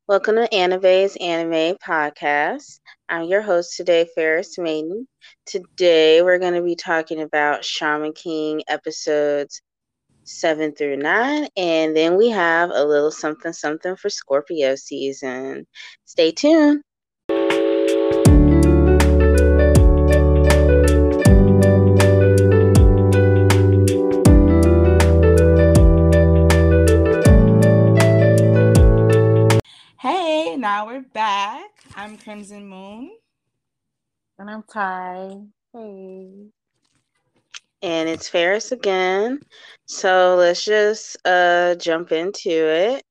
Welcome to Anime's Anime Podcast. I'm your host today, Ferris Maiden. Today we're going to be talking about Shaman King episodes 7 through 9, and then we have a little something something for Scorpio season. Stay tuned. Hey, now we're back. I'm Crimson Moon. And I'm Ty. Hey. And it's Ferris again. So let's just jump into it.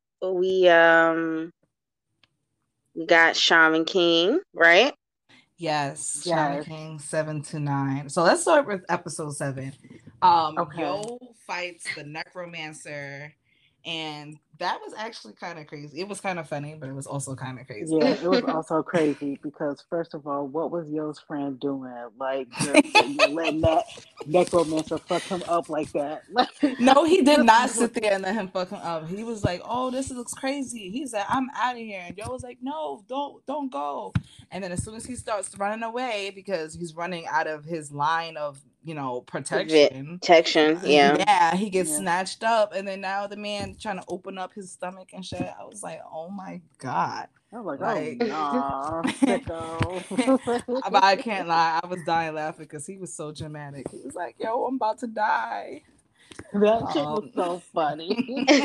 We got Shaman King, right? Yes, Shaman Yes. King 7 to 9. So let's start with episode 7. Okay. Yo fights the necromancer, and that was actually kind of crazy. It was kind of funny, but it was also kind of crazy. Yeah, it was also crazy because first of all, what was Yo's friend doing? Like just sitting there letting that necromancer fuck him up like that. Like No, he did just not sit there and let him fuck him up. He was like, "Oh, this looks crazy." He said, "I'm out of here," and Joe was like, "No, don't go." And then as soon as he starts running away because he's running out of his line of protection, Protection, yeah. yeah, he gets yeah. snatched up, and then now the man trying to open up his stomach and shit. I was like, "Oh my god!" I was like, oh Like, nah, sicko. but I can't lie, I was dying laughing because he was so dramatic. He was like, "Yo, I'm about to die." That shit was Um, so funny.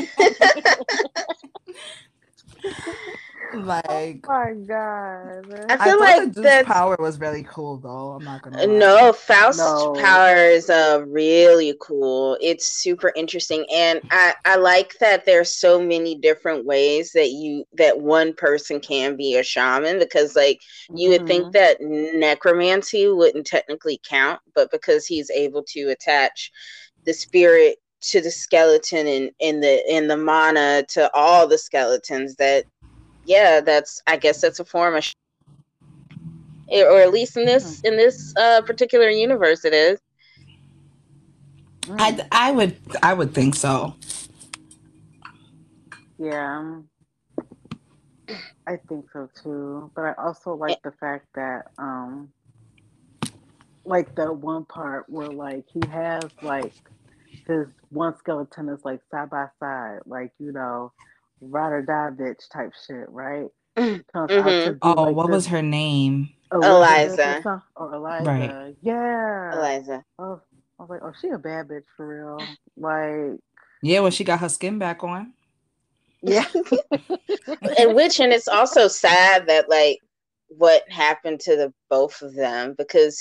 Oh like, my god. I I feel thought like the dude's that's power was really cool, though. I'm not gonna lie. no, Faust's No. power is really cool. It's super interesting, and I like that there's so many different ways that one person can be a shaman, because like you would think Mm-hmm. that necromancy wouldn't technically count, but because he's able to attach the spirit to the skeleton and in the mana to all the skeletons, that yeah, that's, I guess that's a form of, or at least in this particular universe it is. I, Mm. I would I would think so. Yeah. I think so too. But I also like the fact that like the one part where like he has like his one skeleton is like side by side, like, ride or die bitch type shit, right? He comes out to Mm-hmm. be Oh, like what this was her name? Elizabeth or Eliza. something, or Right. Eliza. Yeah. Eliza. I was like, oh, she a bad bitch for real. Like, Yeah, when she got her skin back on. yeah. And it's also sad that like what happened to the both of them, because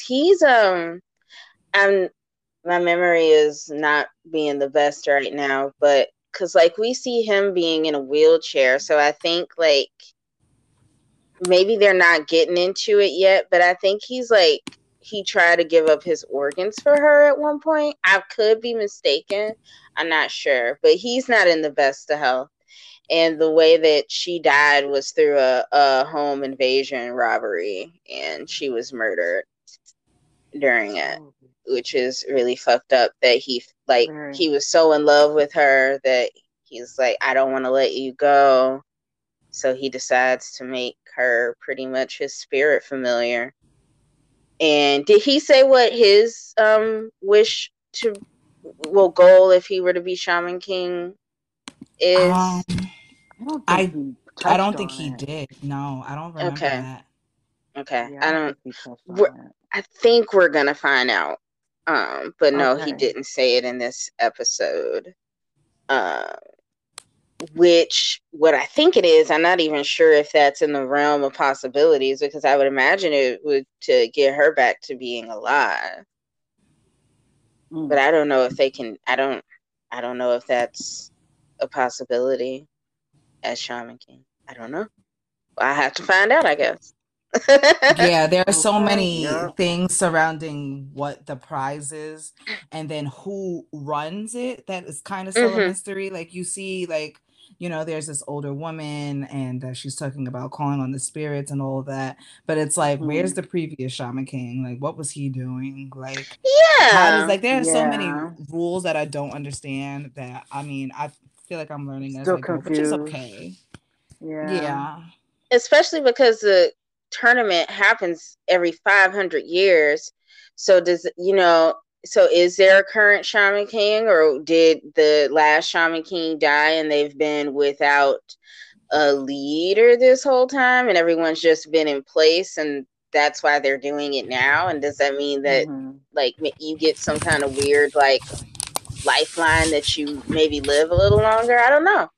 I'm my memory is not being the best right now, but because like we see him being in a wheelchair, so I think like maybe they're not getting into it yet, but I think he's like he tried to give up his organs for her at one point. I could be mistaken. I'm not sure, but he's not in the best of health. And the way that she died was through a home invasion robbery, and she was murdered during it, Oh, which is really fucked up. That very. he was so in love with her that he's like, I don't want to let you go. So he decides to make her pretty much his spirit familiar. And did he say what his wish to, well, goal if he were to be Shaman King Um, is? I don't think I he I touched don't think on he it. did. No, I don't remember Okay. that. Okay. Yeah, I I don't don't think he touched we're, on it. I think we're gonna find out. But no, he Okay. didn't say it in this episode. Um, which what I think it is, I'm not even sure if that's in the realm of possibilities, because I would imagine it would to get her back to being alive. But Mm. I don't know if they can. I don't know if that's a possibility as Shaman King. I don't know. I have to find out, I guess. Yeah, there are so Okay. many Yep. things surrounding what the prize is and then who runs it that is kind of still a Hmm. mystery. Like you see, like, there's this older woman and she's talking about calling on the spirits and all of that. But it's like, where's Hmm. the previous Shaman King? Like, what was he doing? Like, how does, Yeah. like, there are so many Yeah. rules that I don't understand that, I mean, I feel like I'm learning as Still I go, which is confused. okay. Yeah. Especially because the tournament happens every 500 years. So so is there a current Shaman King, or did the last Shaman King die and they've been without a leader this whole time and everyone's just been in place and that's why they're doing it now? And does that mean that like you get some kind of weird like lifeline that you maybe live a little longer? I don't know.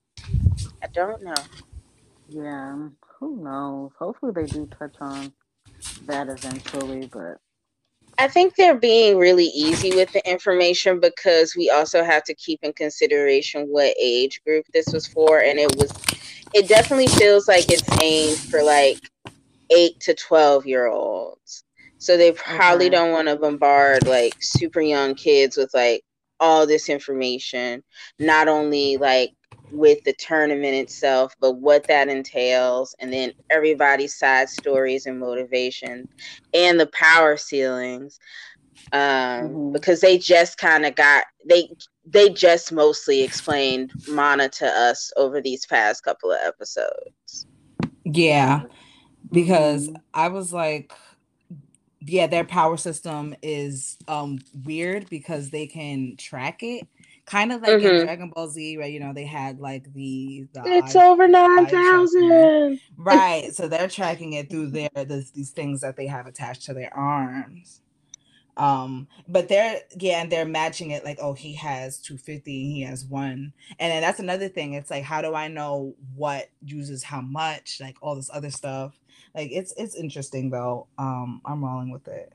Yeah, who knows? Hopefully they do touch on that eventually, but I think they're being really easy with the information because we also have to keep in consideration what age group this was for, and it definitely feels like it's aimed for like 8 to 12-year-olds. So they probably don't want to bombard like super young kids with like all this information, not only like with the tournament itself, but what that entails, and then everybody's side stories and motivation and the power ceilings. Because they just kind of they just mostly explained Mana to us over these past couple of episodes. Yeah. Because I was like, yeah, their power system is weird because they can track it. Kind of like in Dragon Ball Z, right? You know, they had like the it's over 9,000. Right. So they're tracking it through these things that they have attached to their arms. But they're matching it like, oh, he has 250, he has 1. And then that's another thing. It's like, how do I know what uses how much? Like all this other stuff. Like it's interesting though. I'm rolling with it.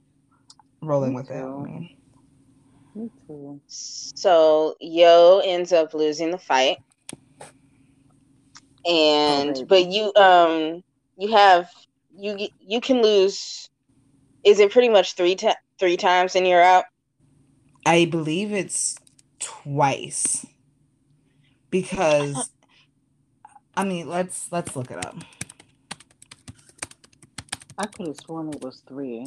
I mean. Me too. So Yo ends up losing the fight. And but you can lose. Is it pretty much three times and you're out? I believe it's twice. Because I mean, let's look it up. I could have sworn it was 3.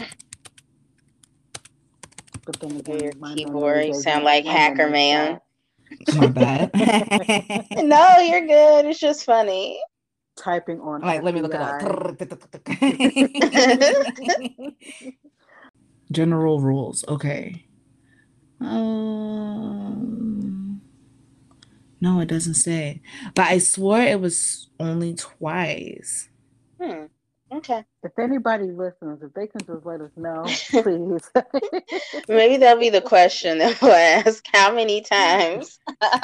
But then again, Your my keyboard, you sound like Hacker Man. My bad. No, you're good. It's just funny. Typing on like, let me look it up. General rules. Okay. No, it doesn't say. But I swore it was only twice. Okay. If anybody listens, if they can just let us know, please. Maybe that'll be the question that we'll ask. How many times?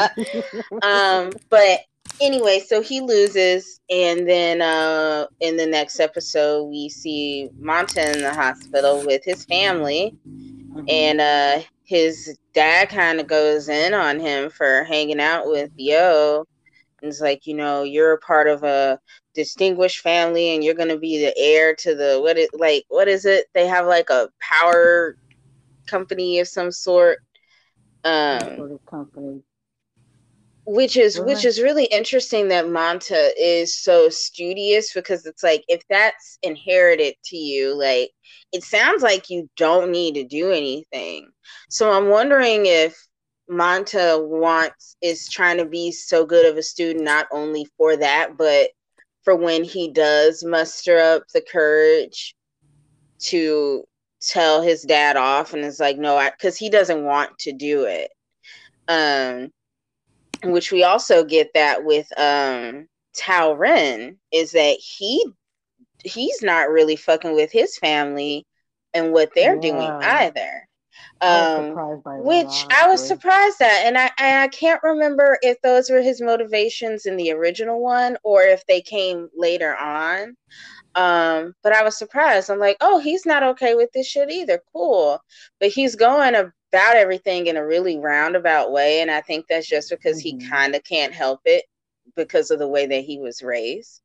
But anyway, so he loses, and then in the next episode we see Manta in the hospital with his family. And his dad kind of goes in on him for hanging out with Yo. And it's like, you're a part of a distinguished family and you're going to be the heir to what is it? They have like a power company of some sort. Some sort of company. Which is really interesting that Manta is so studious, because it's like, if that's inherited to you, like, it sounds like you don't need to do anything. So I'm wondering if Manta is trying to be so good of a student, not only for that, but for when he does muster up the courage to tell his dad off, and it's like, no, because he doesn't want to do it. Which we also get that with Tao Ren, is that he's not really fucking with his family and what they're doing either. I was surprised by which I was surprised at, and I can't remember if those were his motivations in the original one or if they came later on. But I was surprised. I'm like, oh, he's not okay with this shit either. Cool. But he's going about everything in a really roundabout way. And I think that's just because he kind of can't help it because of the way that he was raised.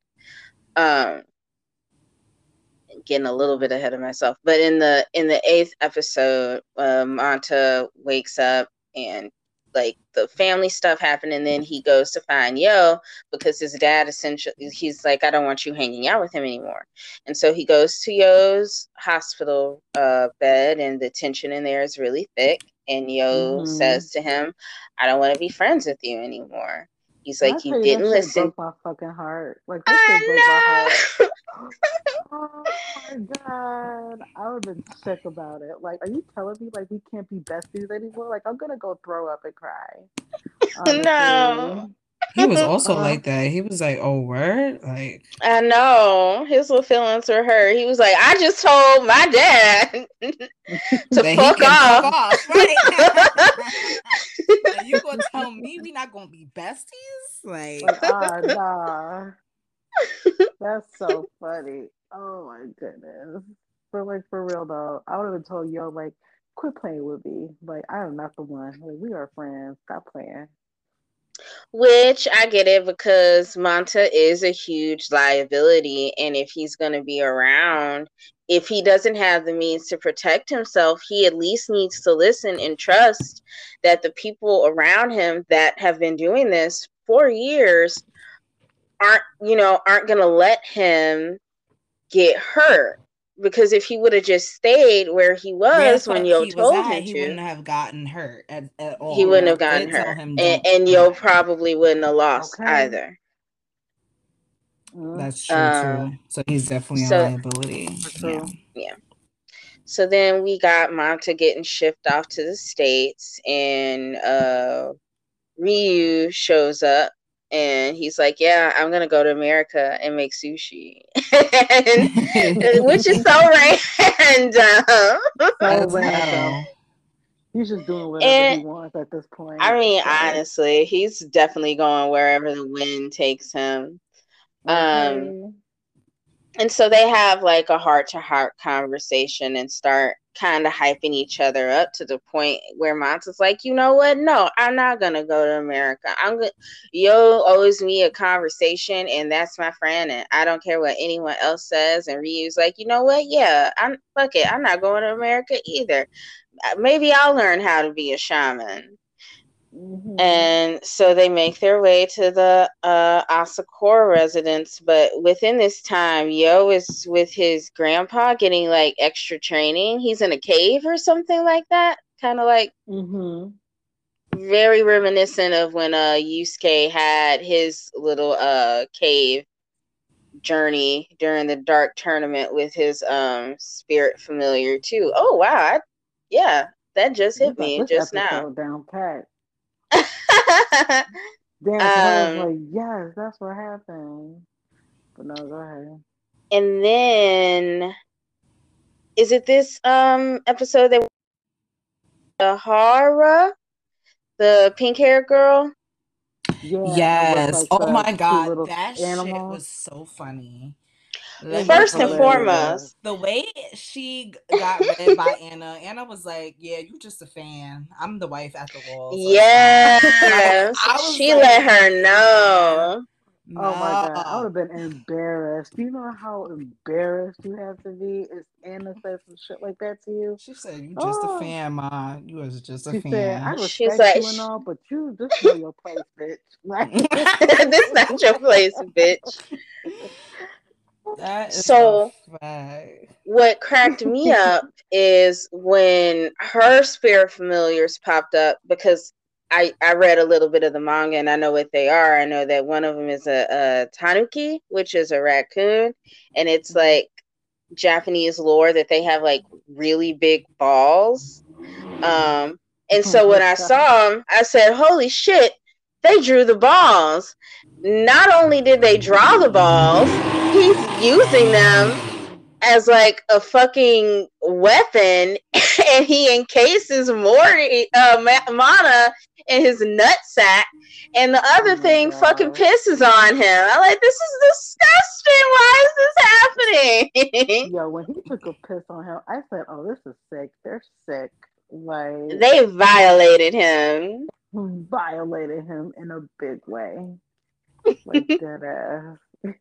Getting a little bit ahead of myself. But in the 8th episode, Manta wakes up and like the family stuff happened, and then he goes to find Yo because his dad essentially, he's like, I don't want you hanging out with him anymore. And so he goes to Yo's hospital bed, and the tension in there is really thick, and Yo says to him, I don't want to be friends with you anymore. He's When like, I you tell you that didn't shit listen. broke my fucking heart. Like that shit broke my heart. I know. Oh my god. I would have been sick about it. Like, are you telling me like we can't be besties anymore? Like I'm gonna go throw up and cry. No. Honestly. He was also Uh like that. He was like, "Oh, word!" Like I know. His little feelings were hurt. He was like, I just told my dad to that he fuck can fuck off. off, right? And you gonna tell me we not gonna be besties? Like, like nah. That's so funny. Oh my goodness. But like for real though, I would have told yo like quit playing with me. Like I am not the one. Like we are friends. Stop playing. Which I get it because Manta is a huge liability. And if he's going to be around, if he doesn't have the means to protect himself, he at least needs to listen and trust that the people around him that have been doing this for years aren't going to let him get hurt. Because if he would have just stayed where he where the was when fuck Yo he was told at, him he to, wouldn't have gotten hurt at he all. wouldn't Yeah. have They gotten did tell hurt. him, And, "Don't and do Yo that." probably wouldn't have lost Okay. either. That's true too. So he's definitely a So liability. For Yeah. true. yeah. So then we got Manta getting shipped off to the States, and Ryu shows up, and he's like, "Yeah, I'm gonna go to America and make sushi," which is so random. So As random. hell. He's just doing whatever he And wants at this I point. mean, So honestly, he's definitely going wherever the wind takes him. Um, okay. And so they have like a heart to heart conversation and start kind of hyping each other up to the point where Monta's like, you know what? No, I'm not gonna go to America. Yo owes me a conversation, and that's my friend, and I don't care what anyone else says. And Ryu's like, you know what? Yeah, fuck it. I'm not going to America either. Maybe I'll learn how to be a shaman. Mm-hmm. And so they make their way to the Asakura residence. But within this time, Yo is with his grandpa getting like extra training. He's in a cave or something like that. Kind of like Mm-hmm. very reminiscent of when Yusuke had his little cave journey during the dark tournament with his spirit familiar too. Oh wow. Yeah, that just You hit got me this just now. episode down pat. Damn, because I was um like, yes, that's what happened. But no, go ahead. And then, is it this episode that Hara, the pink haired girl? Yeah, with Yes. like Oh the my two God. little That shit animals. was so funny. It Let me was First and tell you, hilarious. foremost, the way she got read by Anna, Anna was like, "Yeah, you just a fan. I'm the wife at the wall, so it's fine." Like yes, I was she let like, her "Yeah, know. Oh my god, I would no." have been embarrassed. Do you know how embarrassed you have to be if Anna says some shit like that to you? She said, "You just a Oh, fan, ma. You was just a she said, I fan." She's respect like, you and all, but you just know your place, bitch. Like, this not your place, bitch. That is a So, fact. what cracked me up is when her spirit familiars popped up because I read a little bit of the manga and I know what they are. I know that one of them is a tanuki, which is a raccoon, and it's like Japanese lore that they have like really big balls. And oh so my when I god. saw them, I said, "Holy shit, they drew the balls." Not only did they draw the balls, he's using them as like a fucking weapon, and he encases Mana in his nutsack, and the Oh other my thing fucking god. pisses on him. I'm like, this is disgusting. Why is this happening? Yo, when he took a piss on him, I said, oh, this is sick. They're sick. Like, They violated him. violated him in a big way. Like, dead ass.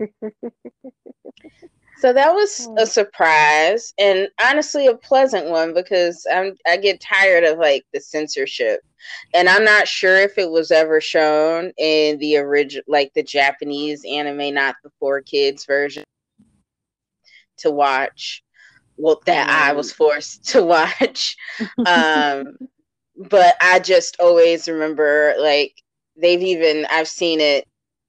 So that was a surprise, and honestly a pleasant one, because I get tired of like the censorship, and I'm not sure if it was ever shown in the original, like the Japanese anime, not the 4Kids version to watch. Well, that I was Right. forced to watch. But I just always remember like I've seen it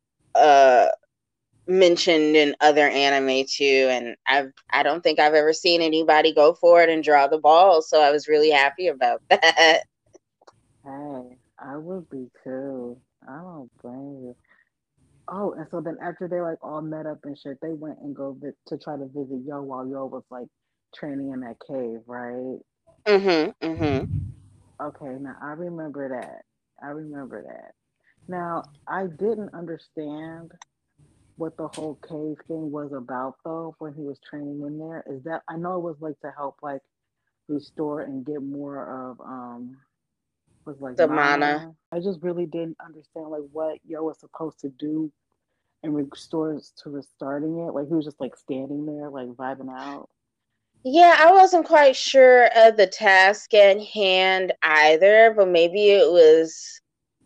mentioned in other anime too, and I don't think I've ever seen anybody go for it and draw the ball, so I was really happy about that. Hey, I would be too. I don't blame you. Oh, and so then after they like all met up and shit, they went and to try to visit Yo while Yo was like training in that cave, right? Mm-hmm. Okay, now I remember that. I remember that. Now I didn't understand what the whole cave thing was about though when he was training in there. Is that I know it was like to help like restore and get more of was like The mana. mana. I just really didn't understand like what Yo was supposed to do and restores to restarting it. Like he was just like standing there, like vibing out. Yeah, I wasn't quite sure of the task at hand either, but maybe it was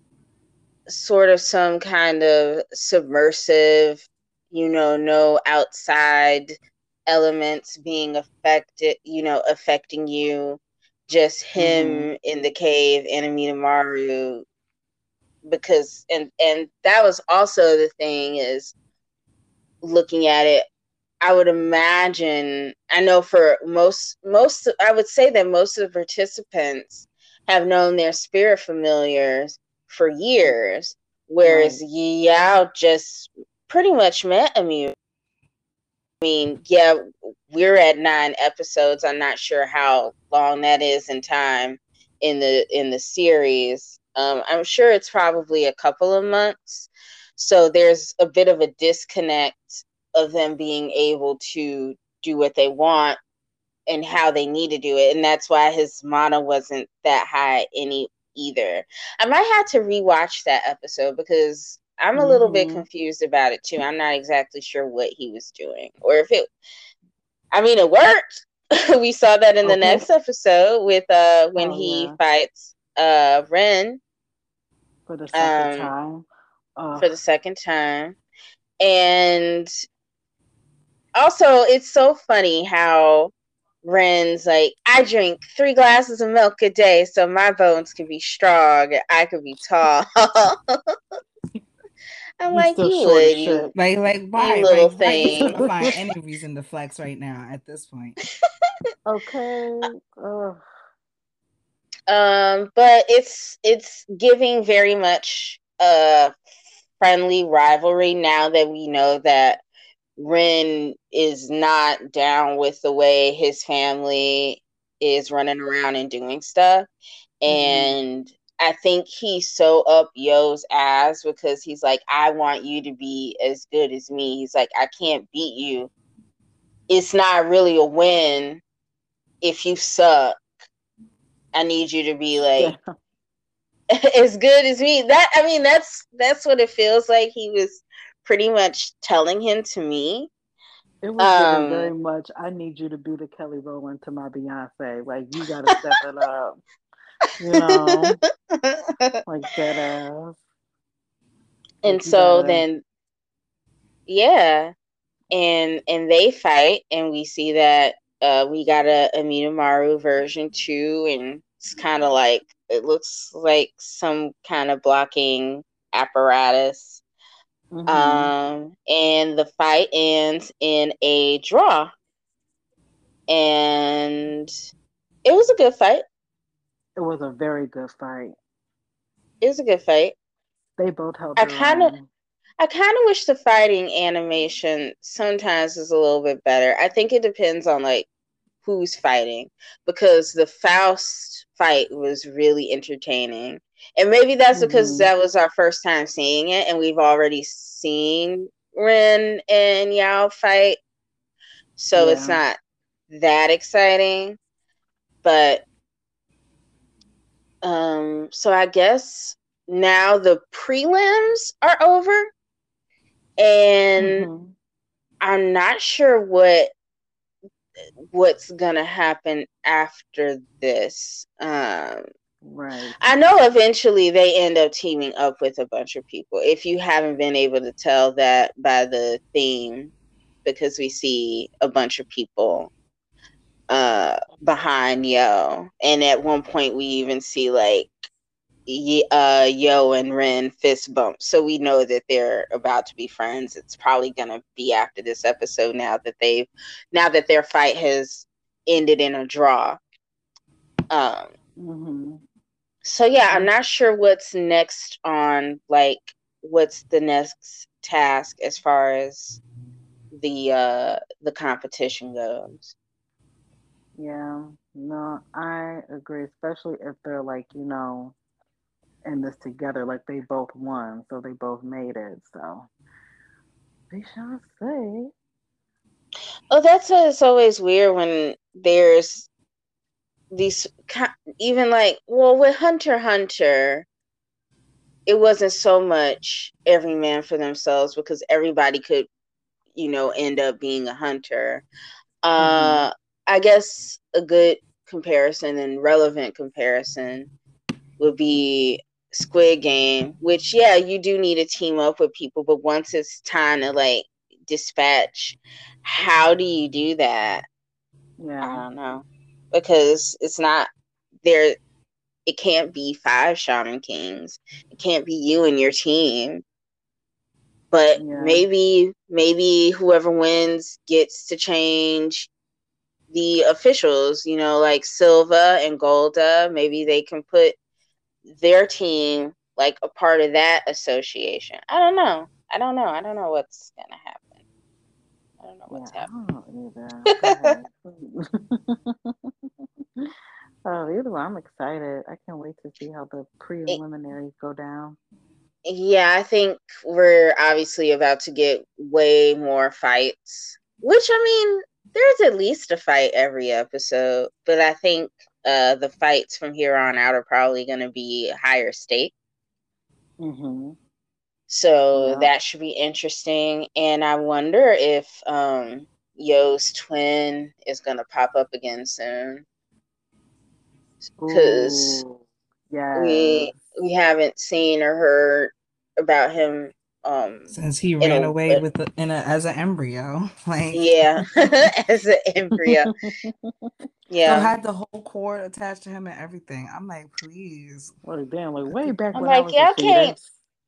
sort of some kind of submersive, no outside elements being affecting you, just Mm-hmm. him in the cave and Amidamaru, because and that was also the thing, is looking at it, I would imagine, I know for most I would say that most of the participants have known their spirit familiars for years, Right. whereas Yao just pretty much met Amu. I mean, yeah, we're at 9 episodes. I'm not sure how long that is in time in the series. I'm sure it's probably a couple of months. So there's a bit of a disconnect of them being able to do what they want and how they need to do it. And that's why his mana wasn't that high any either. I might have to rewatch that episode because I'm a little bit Mm-hmm. confused about it too. I'm not exactly sure what he was doing, or if it, I mean, it worked. We saw that in the Okay. next episode with when Oh he yeah. fights Ren For the second um time. for the second time. And also, it's so funny how Ren's like, I drink 3 glasses of milk a day so my bones can be strong and I could be tall. I'm He's like, still you short as would, shit. Like you why? little Like why? He's gonna thing. find any reason to flex right now at this point. Okay. But it's giving very much a friendly rivalry now that we know that Ren is not down with the way his family is running around and doing stuff. Mm-hmm. And I think he's so up Yo's ass because he's like, I want you to be as good as me. He's like, I can't beat you. It's not really a win if you suck. I need you to be like Damn. as good as me. That, I mean, that's what it feels like he was pretty much telling him to me. It was given very Um much. I need you to be the Kelly Rowland to my Beyonce. Like you got to step it up. You know, like that ass. and Like you so gotta. then, yeah, and they fight, and we see that we got a Amidamaru version 2, and it's kind of like, it looks like some kind of blocking apparatus. Mm-hmm. And the fight ends in a draw, and it was a good fight. It was a very good fight. It was a good fight. They both held I their kind of own. I kind of wish the fighting animation sometimes is a little bit better. I think it depends on like who's fighting, because the Faust fight was really entertaining. And maybe that's because Mm-hmm. that was our first time seeing it and we've already seen Ren and Yao fight. So it's Yeah. not that exciting. But so I guess now the prelims are over, and Mm-hmm. I'm not sure what's gonna happen after this. Right. I know eventually they end up teaming up with a bunch of people. If you haven't been able to tell that by the theme, because we see a bunch of people behind Yo, and at one point we even see like Yo and Ren fist bump, so we know that they're about to be friends. It's probably gonna be after this episode now that their fight has ended in a draw. So yeah, I'm not sure what's next on, like, what's the next task as far as the competition goes. Yeah, no, I agree, especially if they're like, in this together, like they both won, so they both made it. So we shall see. Oh, that's why it's always weird when there's these, even like, well, with Hunter x Hunter, it wasn't so much every man for themselves because everybody could, end up being a hunter. I guess a good comparison and relevant comparison would be Squid Game, which, yeah, you do need to team up with people, but once it's time to like dispatch, how do you do that? Yeah. I don't know, because it's not there. It can't be 5 Shaman Kings. It can't be you and your team. But maybe whoever wins gets to change the officials, like Silva and Golda. Maybe they can put their team like a part of that association. I don't know what's gonna happen. I don't know what's happening. I don't either. Either way, I'm excited. I can't wait to see how the preliminaries go down. Yeah, I think we're obviously about to get way more fights, which, I mean, there's at least a fight every episode, but I think the fights from here on out are probably going to be higher stake. So that should be interesting. And I wonder if Yo's twin is going to pop up again soon. Because we haven't seen or heard about him since he ran away with as an embryo, like as an embryo. Yeah, so had the whole cord attached to him and everything. I'm like, please. Well, damn, like way back when I was a fetus.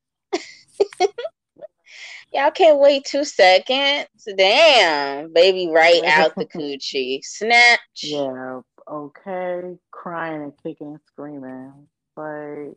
Y'all can't wait 2 seconds. Damn, baby, right out the coochie. Snatch. Yeah, okay. Crying and kicking and screaming. Like,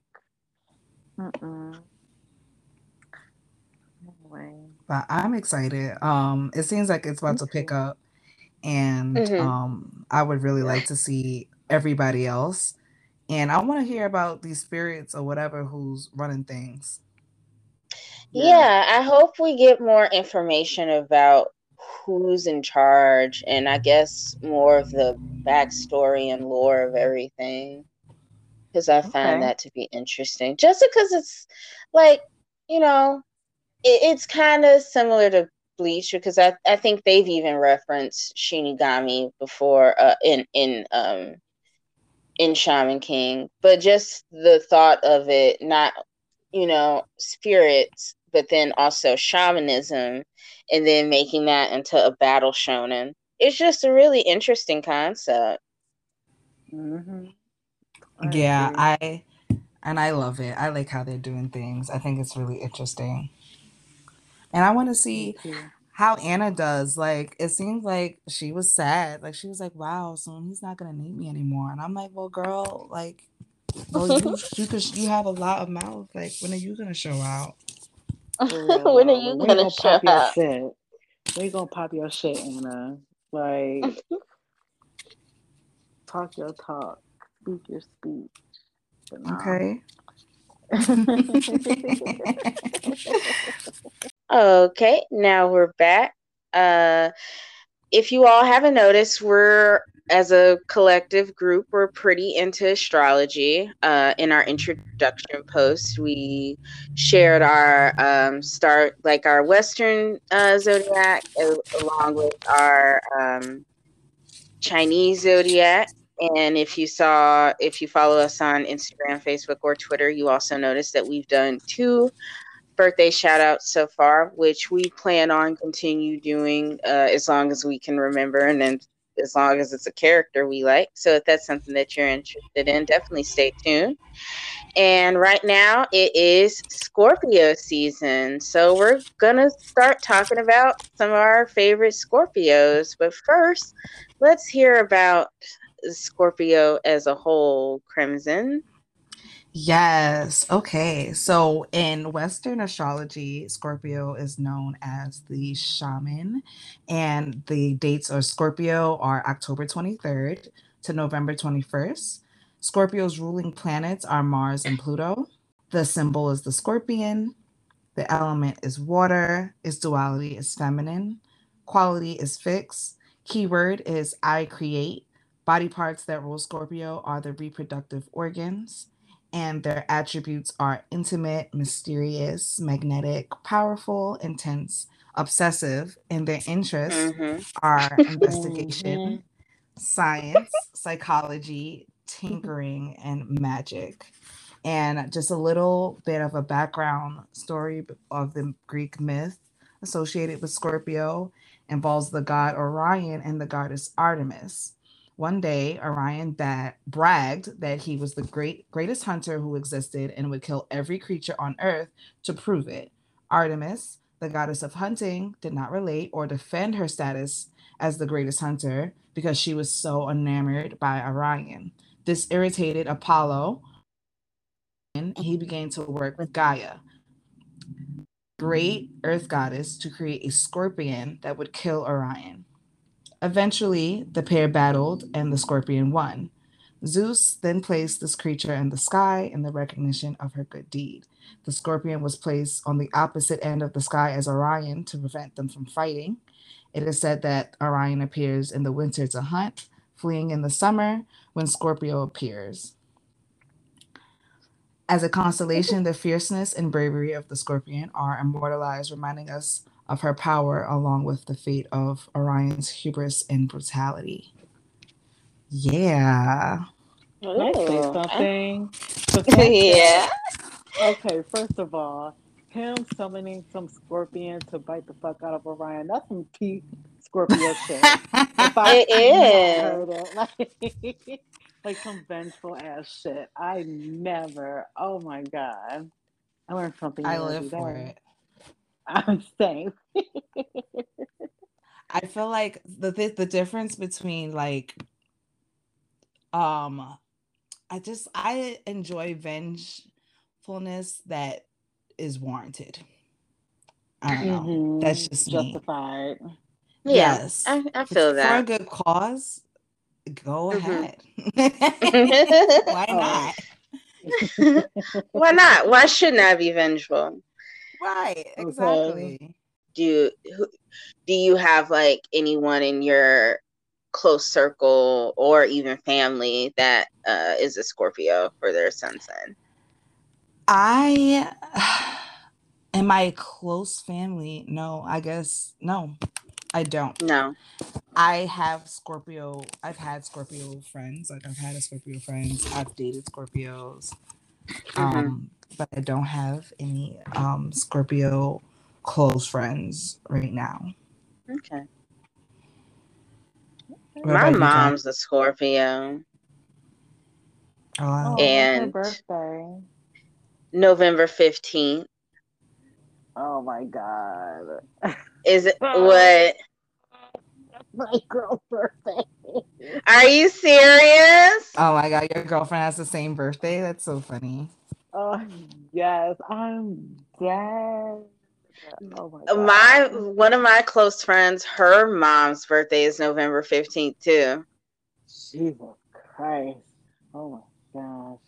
Anyway. But I'm excited. It seems like it's about to pick up. And I would really like to see everybody else. And I want to hear about these spirits or whatever who's running things. Yeah, I hope we get more information about who's in charge, and I guess more of the backstory and lore of everything, because I find that to be interesting. Just because it's like, it's kind of similar to Bleach, because I think they've even referenced Shinigami before in Shaman King, but just the thought of it, not spirits, but then also shamanism, and then making that into a battle shonen. It's just a really interesting concept. Yeah, I love it. I like how they're doing things. I think it's really interesting. And I want to see how Anna does. Like, it seems like she was sad. Like, she was like, wow, so he's not going to need me anymore. And I'm like, well, girl, like, well, you have a lot of mouth. Like, when are you going to show out? When are you going to show out? When you going to pop your shit, Anna? Like, talk your talk. Speak your speech. Okay. Okay, now we're back. If you all haven't noticed, we're, as a collective group, we're pretty into astrology. In our introduction post, we shared our our Western zodiac along with our Chinese zodiac. And if you follow us on Instagram, Facebook, or Twitter, you also noticed that we've done 2 birthday shout outs so far, which we plan on continue doing as long as we can remember, and then as long as it's a character we like. So if that's something that you're interested in, definitely stay tuned. And right now it is Scorpio season. So we're going to start talking about some of our favorite Scorpios. But first, let's hear about Scorpio as a whole, Crimson. Yes. Okay. So in Western astrology, Scorpio is known as the shaman, and the dates of Scorpio are October 23rd to November 21st. Scorpio's ruling planets are Mars and Pluto. The symbol is the scorpion. The element is water. Its duality is feminine. Quality is fixed. Keyword is I create. Body parts that rule Scorpio are the reproductive organs, and their attributes are intimate, mysterious, magnetic, powerful, intense, obsessive, and their interests are investigation, science, psychology, tinkering, and magic. And just a little bit of a background story of the Greek myth associated with Scorpio involves the god Orion and the goddess Artemis. One day, Orion bragged that he was the greatest hunter who existed and would kill every creature on Earth to prove it. Artemis, the goddess of hunting, did not relate or defend her status as the greatest hunter because she was so enamored by Orion. This irritated Apollo, and he began to work with Gaia, great earth goddess, to create a scorpion that would kill Orion. Eventually, the pair battled and the scorpion won. Zeus then placed this creature in the sky in the recognition of her good deed. The scorpion was placed on the opposite end of the sky as Orion to prevent them from fighting. It is said that Orion appears in the winter to hunt, fleeing in the summer when Scorpio appears. As a constellation, the fierceness and bravery of the scorpion are immortalized, reminding us of her power along with the fate of Orion's hubris and brutality. Yeah. Can I say something? The fact Yeah. that, okay, first of all, him summoning some scorpion to bite the fuck out of Orion, that's some peak Scorpio shit. If I've It never is. heard it, like some vengeful ass shit. I never, oh my God. I learned something I new live every for day. it. I'm saying. I feel like the difference between like um I enjoy vengefulness that is warranted. I don't know. That's just me. Justified. Yeah, Yes. I If it's feel for a that. good cause, go Hmm. ahead. Why Oh. not? Why not? Why shouldn't I be vengeful? Right, Okay. exactly. Do you have like anyone in your close circle or even family that is a Scorpio for their sun sign? I in my close family, no, I guess no, I don't. No. I've had Scorpio friends. Like I've had a Scorpio friends. I've dated Scorpios. Hmm. But I don't have any Scorpio close friends right now. Okay. What My about you, Jen? mom's a Scorpio, Oh, wow. Oh, when's her and birthday? November 15th. Oh my God. Is it That's what? my girl's birthday. Are you serious? Oh my god, your girlfriend has the same birthday? That's so funny. Oh, yes. I'm dead. Oh my My God. one of my close friends, her mom's birthday is November 15th too. Jesus Christ. Oh my gosh.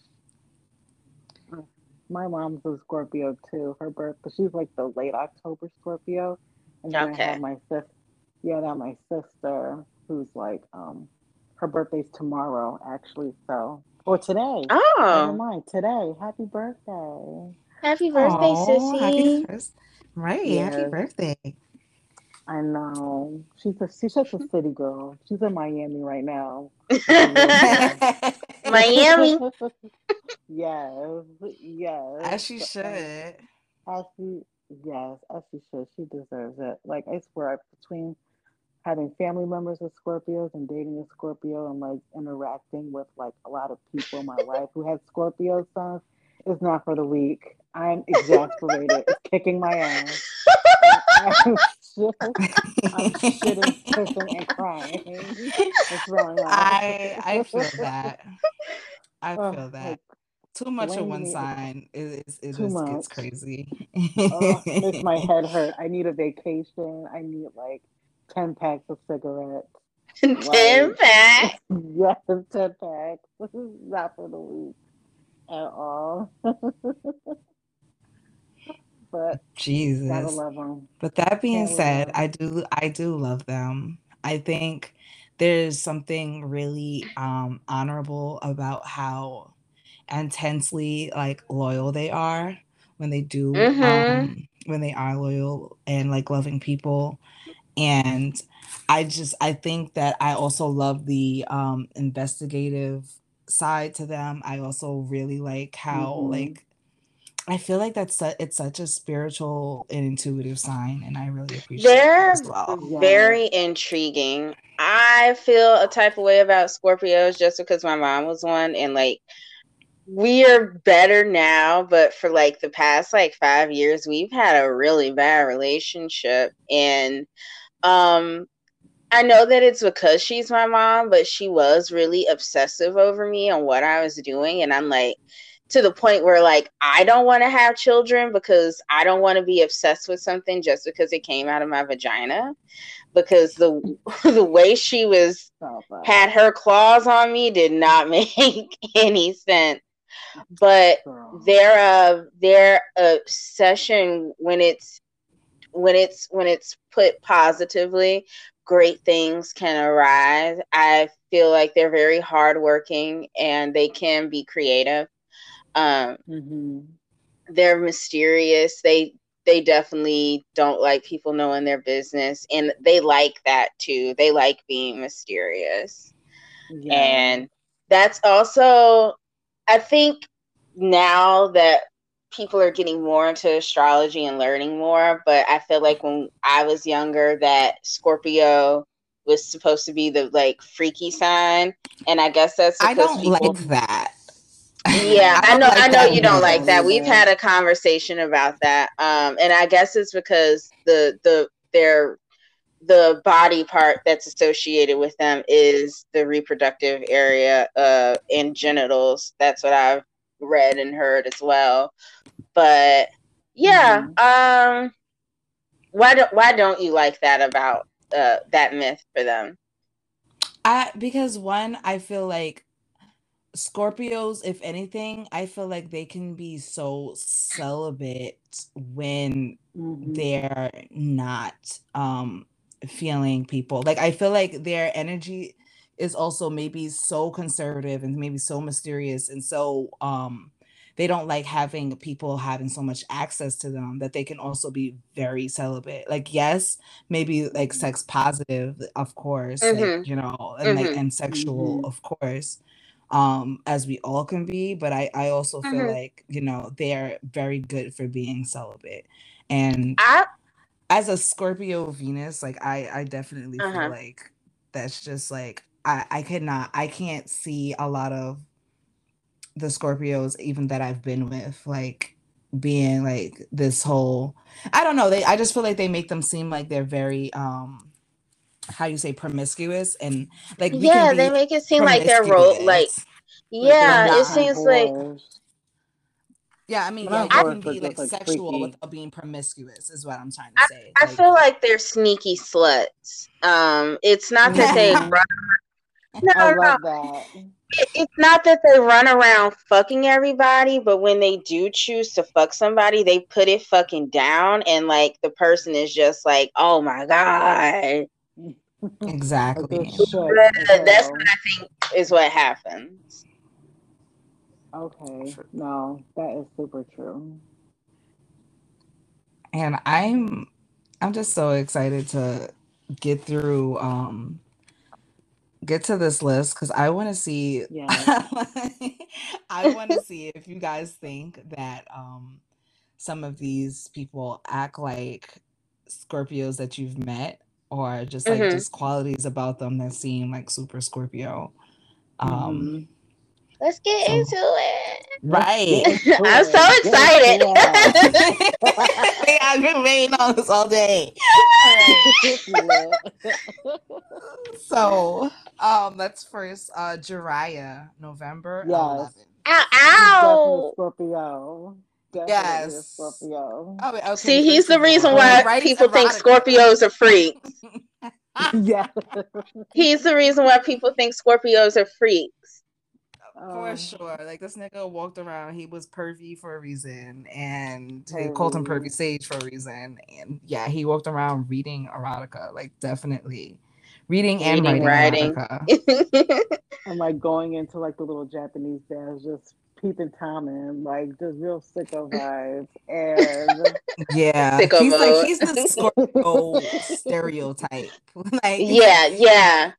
My mom's a Scorpio too. Her birthday, she's like the late October Scorpio. And then I have Okay. my sister, yeah, now my sister who's like, her birthday's tomorrow actually. So, or today. Never Oh, mind. Today. Happy birthday. happy birthday, Oh, happy sissy. first. Right, happy Yes, birthday. I know. She's just a city girl. She's in Miami right now, which is really cool. Miami. Yes, yes. As she should. As she, yes, as she should. She deserves it. Like I swear, between having family members as Scorpios and dating a Scorpio and like interacting with like a lot of people in my life who had Scorpio sons is not for the weak. I'm exasperated. It's kicking my ass. And I'm shitting, pissing, and crying and throwing up. I feel that. I Oh, feel that. like Too much of blame one me. sign is it Too just gets much. crazy. Oh, makes my head hurt. I need a vacation. I need like 10 packs of cigarettes. 10 Like, pack. yes, 10 packs. This is not for the week at all. But gotta Jesus. love them. But that being Family said, love. I do love them. I think there's something really honorable about how intensely like loyal they are Mm-hmm. when they are loyal and like loving people. And I think that I also love the investigative side to them. I also really like how Mm-hmm. like I feel like it's such a spiritual and intuitive sign, and I really appreciate that as They're well. Yes. very intriguing. I feel a type of way about Scorpios just because my mom was one, and like we are better now, but for like the past like 5 years, we've had a really bad relationship. And um I know that it's because she's my mom, but she was really obsessive over me and what I was doing. And I'm like, to the point where like I don't want to have children because I don't want to be obsessed with something just because it came out of my vagina. Because the the way she was Stop that. had her claws on me did not make any sense. But Girl. their obsession when it's put positively, great things can arise. I feel like they're very hardworking and they can be creative. Um, Mm-hmm. they're mysterious. They definitely don't like people knowing their business, and they like that too. They like being mysterious, Yes. and that's also, I think, now that people are getting more into astrology and learning more, but I feel like when I was younger that Scorpio was supposed to be the like freaky sign, and I guess that's I because don't like people, that. yeah, Yeah. I don't I like know that you I don't like don't that. myth. We've either. had a conversation about that. And I guess it's because the body part that's associated with them is the reproductive area and genitals. That's what I've read and heard as well. But yeah, Mm-hmm. why don't you like that about that myth for them? I because one, I feel like Scorpios, if anything, I feel like they can be so celibate when Mm-hmm. they're not feeling people. Like I feel like their energy is also maybe so conservative and maybe so mysterious and so they don't like having people having so much access to them that they can also be very celibate. Like yes, maybe like Mm-hmm. sex positive, of course, like Mhm. you know, and like Mhm. and sexual, Mm-hmm. of course, as we all can be, but I also feel Mhm. like, you know, they're very good for being celibate. And I as a Scorpio Venus, like I definitely feel uh-huh. like that's just like I can't see a lot of the Scorpios even that I've been with like being like this whole I don't know, they I just feel like they make them seem like they're very how you say promiscuous and like we can Yeah, they be make it seem like they're like, promiscuous Like they're but yeah, it not mostly seems like whores. yeah, I mean, Well, yeah, not you I whores, can but be just like like sexual freaky. without being promiscuous, is what I'm trying to I, say. I Like, feel like they're sneaky sluts. It's not that they Mm-hmm. run. No, I no, love that. it's not that they run around fucking everybody, but when they do choose to fuck somebody, they put it fucking down, and like the person is just like, oh my god. Like they're exactly. shook as That's what hell. I think is what happens. Okay. No, that is super true. And I'm just so excited to get through get to this list because I want to see Yes. I want to see if you guys think that some of these people act like Scorpios that you've met. or just like just qualities about them that seem like super Scorpio. Let's get into it. Right. I'm so excited. I've been waiting on this all day. All right. So, let's first Jiraiya, November 11th. Ow! Scorpio. Yes. A Scorpio. Oh, okay, see, he's the reason why people think Scorpios are freaks. Yeah. He's the reason why people think Scorpios are freaks. For sure. Like, this nigga walked around, he was pervy for a reason, and they called him Pervy Sage for a reason. And yeah, he walked around reading erotica, like definitely. Reading and writing erotica. I'm like going into like the little Japanese dads, just peeping Tom in, like just real sicko vibes. And yeah, sicko mode. He's the Scorpio stereotype. Like yeah.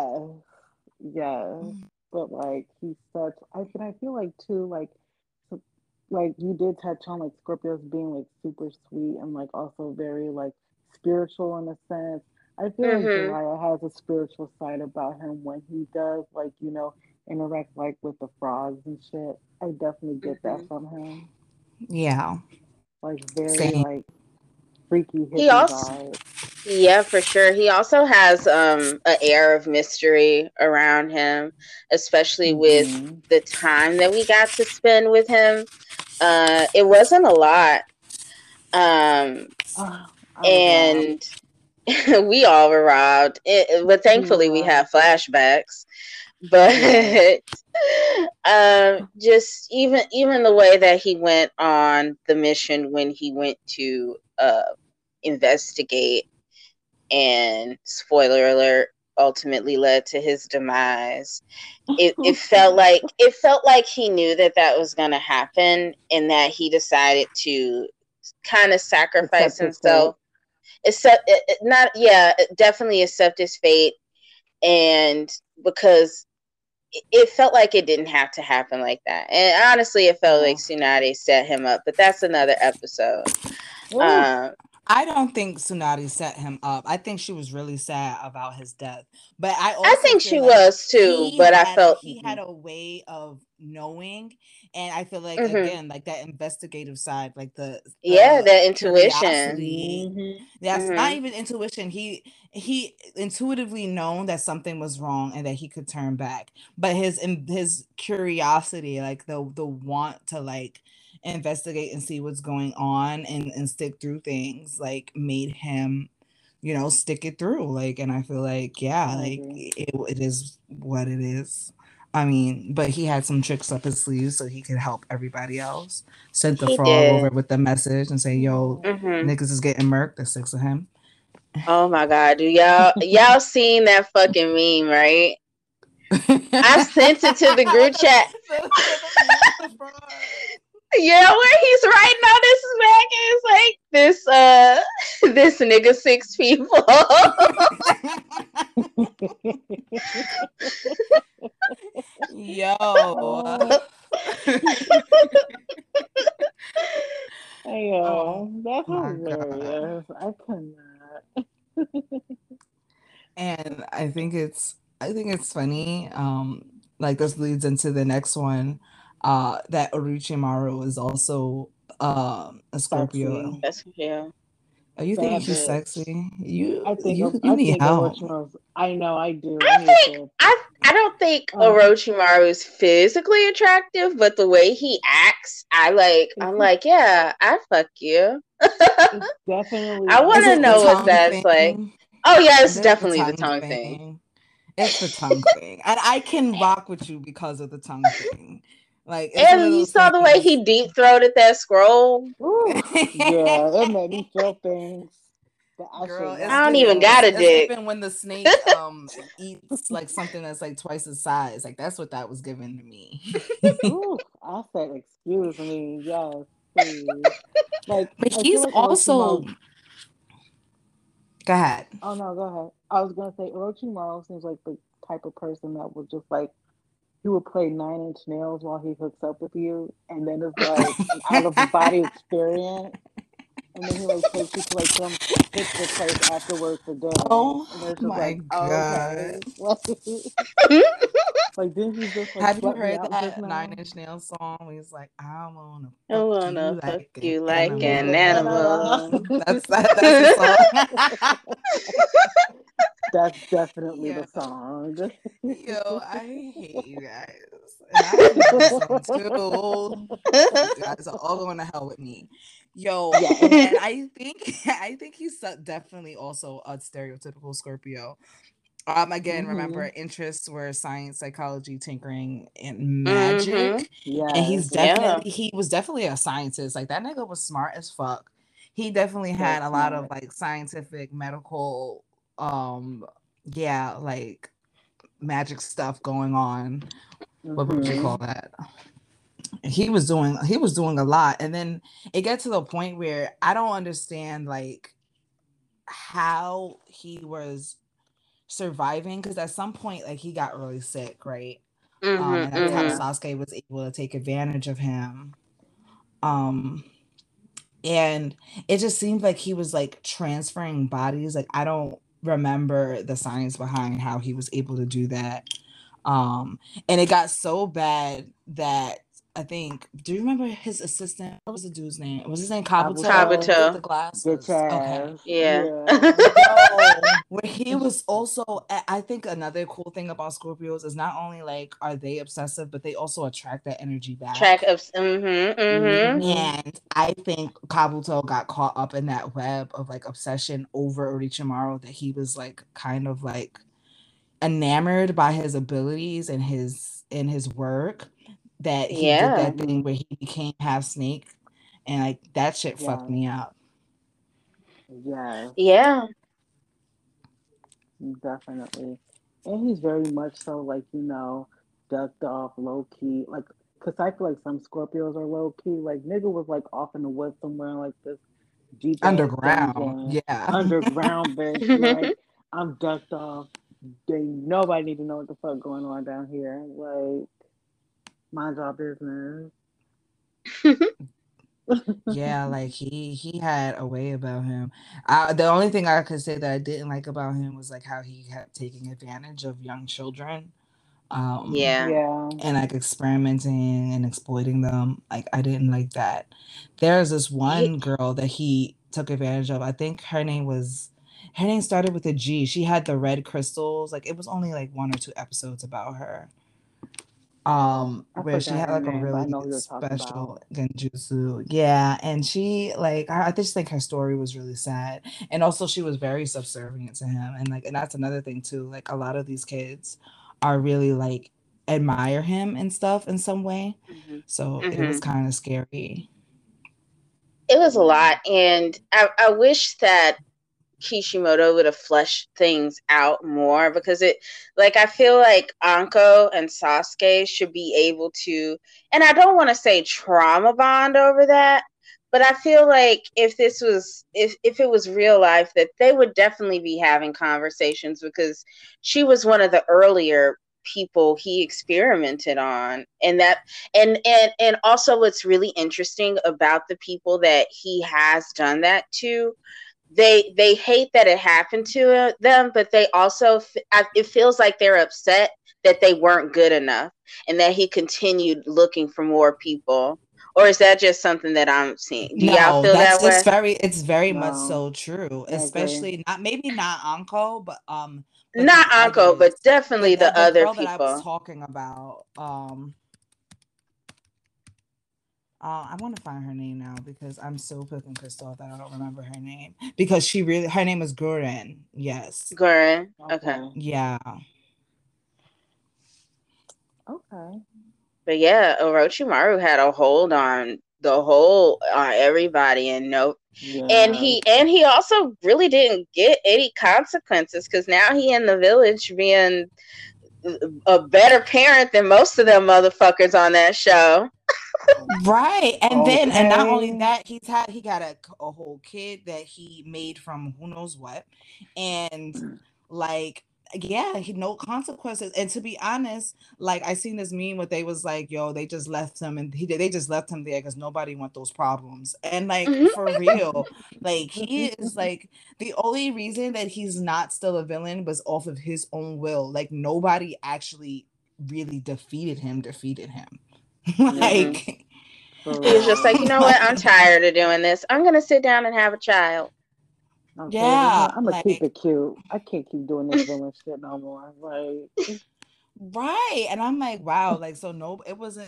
But like he's such, I feel like too, like you did touch on like Scorpios being like super sweet and like also very like spiritual in a sense. I feel like Jiraiya has a spiritual side about him when he does like, you know, interact like with the frogs and shit. I definitely get that from him. Yeah. Like very like freaky hippie he also vibe. Yeah, for sure. He also has an air of mystery around him, especially with the time that we got to spend with him. It wasn't a lot. And we all were robbed. But thankfully we have flashbacks. But just even the way that he went on the mission when he went to investigate, and spoiler alert, ultimately led to his demise. It felt like he knew that was going to happen, and that he decided to kind of sacrifice himself. Definitely accept his fate, and because it felt like it didn't have to happen like that. And honestly, it felt like Tsunade set him up, but that's another episode. I don't think Tsunade set him up. I think she was really sad about his death. But I think she was too, but I felt he had a way of knowing, and I feel like again, like that investigative side, like the that intuition. That's not even intuition. He intuitively known that something was wrong and that he could turn back. But his curiosity, like the want to like investigate and see what's going on and stick through things, like made him, you know, stick it through. Like, and I feel like it is what it is. I mean, but he had some tricks up his sleeves so he could help everybody else. Sent the frog over with the message and say, yo, niggas is getting murked. There's 6 of him. Oh my god, do y'all seen that fucking meme, right? I sent it to the group chat. Yeah, where he's writing on this back, and it's like this nigga 6 people. Yo. That's hilarious. I cannot. And I think it's funny. Like this leads into the next one. That Orochimaru is also a Scorpio. Oh, you think he's sexy? I need help. I know, I do. I don't think Orochimaru is physically attractive, but the way he acts, I'm like, yeah, I'd fuck you. Definitely. I want to know what that's like. Oh yeah, it's definitely the tongue thing. It's the tongue thing, and I can rock with you because of the tongue thing. Like, and you saw the way he deep throated that scroll. Yeah, it made me feel things. Girl, I don't even got a dick. Even when the snake eats like something that's like twice the size, like that's what that was given to me. Ooh, I said, excuse me, yes, please. Like, but he's also. Go ahead. Oh no, go ahead. I was gonna say Orochimaru seems like the type of person that would just like, he would play 9 Inch Nails while he hooks up with you, and then it's like an out of the body experience. And then he like takes you to like some picked the place afterwards for dinner. Oh And it's just my like, god. okay. Like, didn't you just like Have you sweat me heard out just that Nine now? Inch Nails song where he's like, I wanna I fuck wanna you fuck like an you like an animal. animal. That's the song. That's definitely Yo, the song. yo, I hate you guys. And I hate this song too. You guys are all going to hell with me. Yo, Yeah. and I think he's definitely also a stereotypical Scorpio. Again, remember, Mhm. interests were science, psychology, tinkering, and Mm-hmm. magic. And Yes, Yeah. he was definitely a scientist. Like that nigga was smart as fuck. He definitely so had a lot of smart. like scientific, medical, yeah, like magic stuff going on. What would you call Mhm. that? He was doing a lot. And then it got to the point where I don't understand like how he was surviving, because at some point like he got really sick, right? And Mm-hmm. that's how Mm-hmm. Yeah. Sasuke was able to take advantage of him. um and it just seemed like he was like transferring bodies. Like I don't remember the science behind how he was able to do that. And it got so bad that I think, do you remember his assistant? What was the dude's name? Was his name Kabuto Kabuto, with the Kabuto. get glasses? your Okay. ass. Yeah. Yeah. Yo, where he was also, I think another cool thing about Scorpios is not only like are they obsessive, but they also attract that energy Track back. of. Mm-hmm. Mm-hmm. Mhm. And I think Kabuto got caught up in that web of like obsession over Orochimaru, that he was like kind of like enamored by his abilities and his work, that he did Yeah. that thing Mhm. where he became half snake, and like that shit fucked Yes. me up. Yes. Yeah. Definitely. And he's very much so like, ducked off, low key. Like, cause I feel like some Scorpios are low key. Like, nigga was like off in the woods somewhere in like this deep ass Underground, dungeon, yeah. underground, bitch. Like, I'm ducked off. They nobody need to know what the fuck going on down here. Like, mind your business. Yeah, like he had a way about him. The only thing I could say that I didn't like about him was like how he kept taking advantage of young children, um, Yeah. Yeah. and like experimenting and exploiting them. Like I didn't like that. There's this He, one girl that he took advantage of. I think her name started with a G. She had the red crystals. Like it was only like one or two episodes about her, I where she forgot had her like a name, but I really know who you're talking about. special genjutsu. Yeah, and she like I just think her story was really sad, and also she was very subservient to him, and like and that's another thing too. Like a lot of these kids are really like admire him and stuff in some way, hmm so it was hmm kind of scary. It was a lot, and I wish that Kishimoto would have fleshed things out more, because it, like, I feel like Anko and Sasuke should be able to, and I don't want to say trauma bond over that, but I feel like if this was, if it was real life, that they would definitely be having conversations, because she was one of the earlier people he experimented on. And that, and also what's really interesting about the people that he has done that to, they hate that it happened to them, but they also, it feels like they're upset that they weren't good enough, and that he continued looking for more people. Or is that just something that I'm seeing? Do y'all No, feel that's that way? it's very much No, so true, I agree. especially not maybe not Anko, but Not the Anko, others. but definitely the The other girl that I was people. talking about, I want to find her name now because I'm so fucking pissed off that I don't remember her name. Because her name is Guren. Yes. Gurren. Okay. Okay. Yeah. Okay. But yeah, Orochimaru had a hold on the whole, on everybody, and no, Yeah. and he also really didn't get any consequences, because now he in the village being a better parent than most of them motherfuckers on that show. Right. And not only Okay. that, he got a whole kid that he made from who knows what. And like yeah, no consequences. And to be honest, like I seen this meme where they was like, yo, they just left him and they just left him there because nobody want those problems. And like for real, like he is like the only reason that he's not still a villain was off of his own will. Like nobody actually really defeated him. Like he was just like, you know what, I'm tired of doing this. I'm gonna sit down and have a child. Okay, yeah, I'm gonna like keep it cute. I can't keep doing this villain shit no more. Like, right. And I'm like, wow, like so no, it wasn't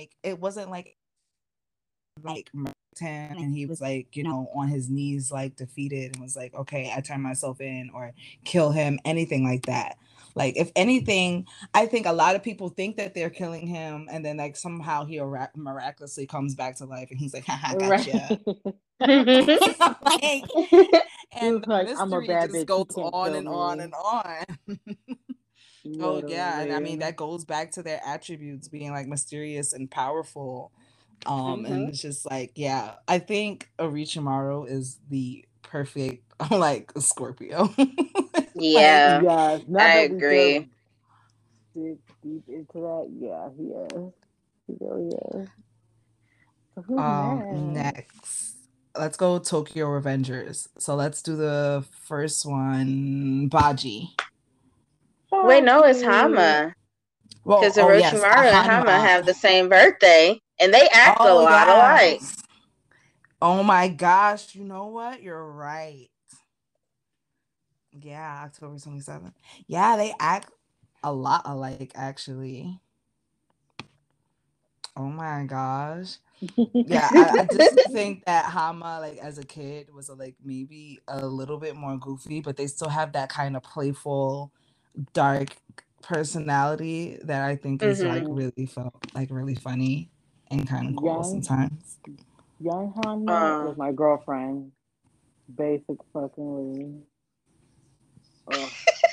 like Merton, and he was like, you know, on his knees, like defeated, and was like, okay, I turn myself in or kill him, anything like that. Like, if anything, I think a lot of people think that they're killing him, and then like somehow he miraculously comes back to life, and he's like, haha, gotcha. Like, and the like, I'm a mystery bad just bitch. You goes can't on kill and on me. and on. Oh yeah, and I mean Literally. that goes back to their attributes being like mysterious and powerful. And it's just like, yeah, I think Orochimaru is the perfect like Scorpio. Like, Yeah, Yes. Now I that we just agree. dig deep into that, yeah, he is. He really is. So who's next? next, let's go Tokyo Revengers. So let's do the first one, Baji. Wait, no, it's Sachi. Hama. Well, Because oh yes, Orochimaru and Hama Hanma. have the same birthday, and they act a Oh lot alike. yes. Oh my gosh, you know what? You're right. Yeah, October 27th. Yeah, they act a lot alike, actually. Oh my gosh. Yeah, I just think that Hama, like as a kid, was like maybe a little bit more goofy, but they still have that kind of playful, dark personality that I think is like really really funny and kind of cool young sometimes. young Hanma Uh, is my girlfriend. Basic fucking ugh.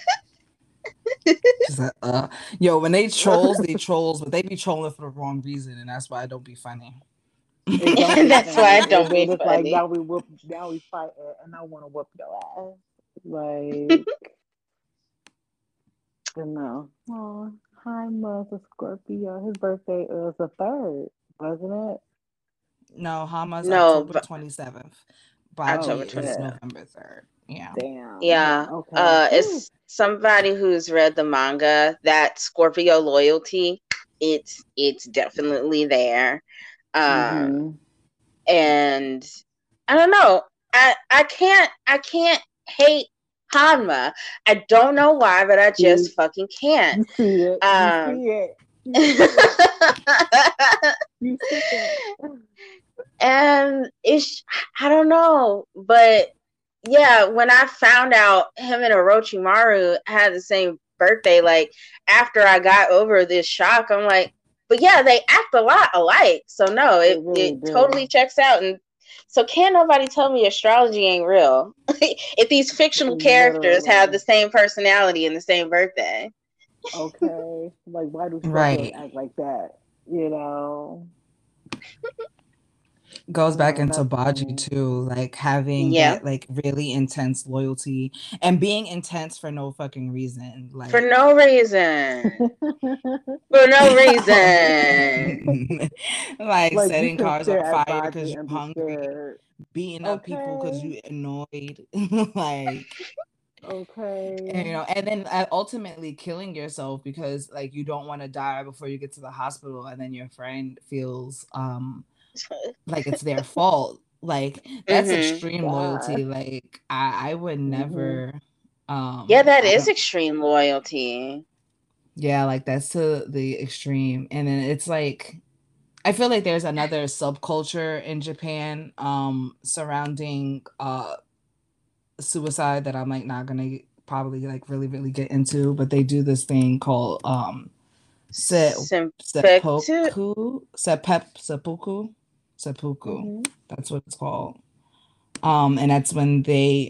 She's like, yo, when they trolls, but they be trolling for the wrong reason, and that's why I don't be funny. It don't and be that's why I funny. don't And be then it's like funny. now we fight and I wanna whoop your ass. Like but no. Oh, hi Mother Scorpio. His birthday is the third, wasn't it? No, Hama's No, October but 27th. Oh Baji October is 27th. shit. November 3rd. Yeah. Damn. Yeah. Okay. Whew. It's somebody who's read the manga. That Scorpio loyalty, it's definitely there. Mm-hmm. And I don't know. I can't hate Hanma. I don't know why, but I See, just fucking can't. you see it. You Um see it. You see it. You see it. and it's I don't know, but yeah, when I found out him and Orochimaru had the same birthday, like after I got over this shock, I'm like, but yeah, they act a lot alike. So no, They it really totally do. checks out. And so can't nobody tell me astrology ain't real if these fictional characters have the Literally. same personality and the same birthday. Okay. Like why do Scorpios Right. act like that? You know? Goes back Oh, into that's Baji funny. too, like having Yeah, that like really intense loyalty and being intense for no fucking reason. for Like no reason. For no reason. like Like you setting can cars on stare at fire Baji because you're and be hungry, scared. beating up people because Okay. you annoyed. Like, and, Okay. and then ultimately killing yourself because like you don't want to die before you get to the hospital, and then your friend feels like it's their fault. Like that's hmm extreme God. loyalty. Like I would Mm-hmm. never Yeah, that I is don't extreme loyalty. yeah, like that's to the extreme. And then it's like I feel like there's another subculture in Japan surrounding suicide that I'm like not gonna probably like really get into, but they do this thing called se Sympectu. seppuku. Mm-hmm. That's what it's called. And that's when they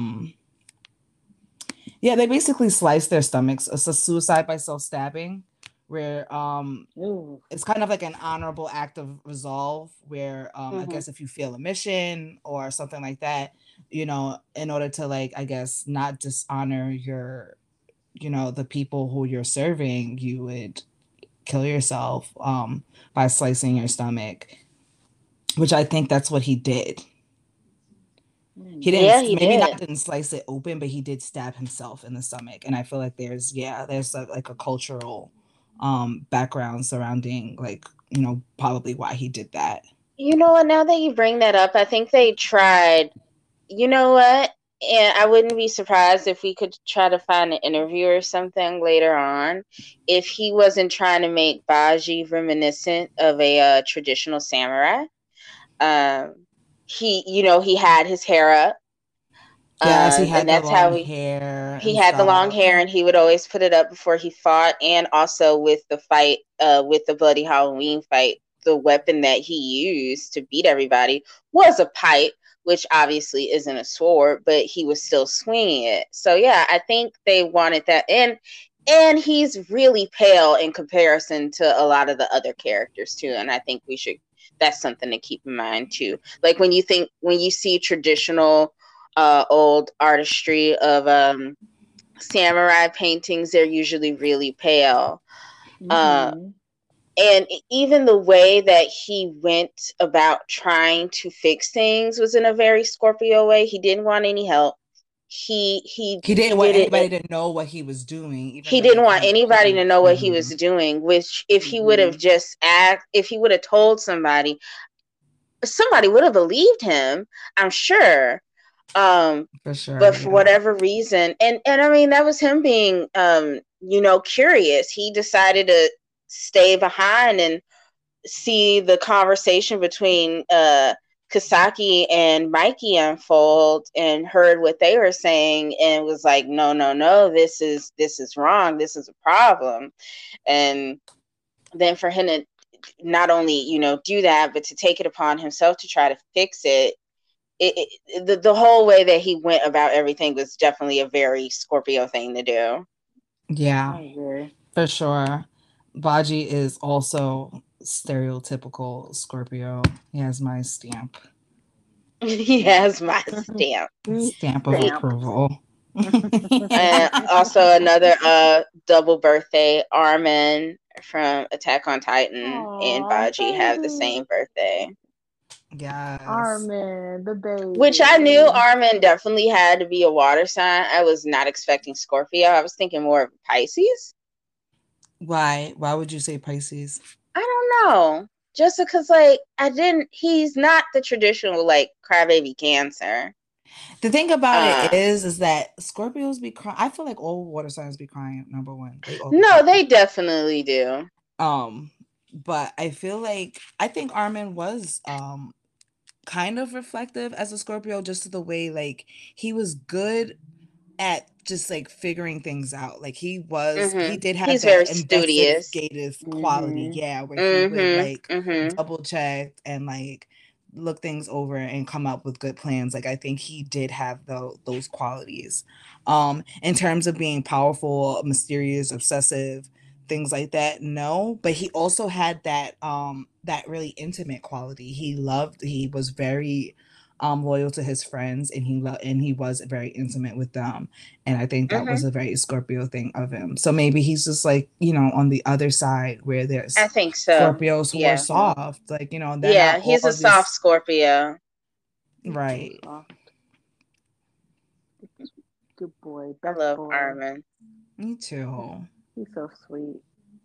yeah, they basically slice their stomachs. It's a suicide by self-stabbing where Ooh. it's kind of like an honorable act of resolve where I hmm guess if you fail a mission or something like that, in order to like I guess not dishonor your the people who you're serving, you would kill yourself by slicing your stomach, which I think that's what he did. He Yeah, didn't, he maybe not did. didn't slice it open, but he did stab himself in the stomach. And I feel like there's like a cultural background surrounding, like, probably why he did that. You know what? Now that you bring that up, I think they tried. You know what? And I wouldn't be surprised if we could try to find an interview or something later on if he wasn't trying to make Baji reminiscent of a traditional samurai. He had his hair up. Yes, he And had the that's how long hair he and had the long stuff. hair, and he would always put it up before he fought, and also with the fight, with the Bloody Halloween fight, the weapon that he used to beat everybody was a pipe, which obviously isn't a sword, but he was still swinging it. So yeah, I think they wanted that, and he's really pale in comparison to a lot of the other characters too, and I think that's something to keep in mind too. Like when you see traditional old artistry of samurai paintings, they're usually really pale. And even the way that he went about trying to fix things was in a very Scorpio way. He didn't want any help. He didn't want did anybody it. to know what he was doing, even He though he didn't want kind of anybody to couldn't. know what he was doing. Which, if he would have if he would have told somebody would have believed him. I'm sure. For sure, but for whatever reason, and I mean, that was him being curious. He decided to stay behind and see the conversation between Kisaki and Mikey unfold, and heard what they were saying, and was like, no, this is wrong, this is a problem. And then for him to not only do that, but to take it upon himself to try to fix it, the whole way that he went about everything was definitely a very Scorpio thing to do. Yeah, for sure. Baji is also stereotypical Scorpio. He has my stamp. He has my stamp. Stamp of approval. And also another double birthday, Armin from Attack on Titan and Baji have the same birthday. Yes. Armin, the baby. Which I knew Armin definitely had to be a water sign. I was not expecting Scorpio. I was thinking more of Pisces. Why? Why would you say Pisces? I don't know. Just because, he's not the traditional, crybaby Cancer. The thing about it is that Scorpios be crying. I feel like all water signs be crying, number one. They definitely do. But I think Armin was kind of reflective as a Scorpio, just to the way he was good at just figuring things out. He did have He's that very investigative quality, where he would double check and look things over and come up with good plans. I think he did have those qualities. In terms of being powerful, mysterious, obsessive, things like that, no, but he also had that really intimate quality. He was very loyal to his friends, and he was very intimate with them, and I think that was a very Scorpio thing of him. So maybe he's just on the other side, where there's, I think so, Scorpios who are soft, he's a soft Scorpio, right? Good boy. I love Armin. Me too. He's so sweet.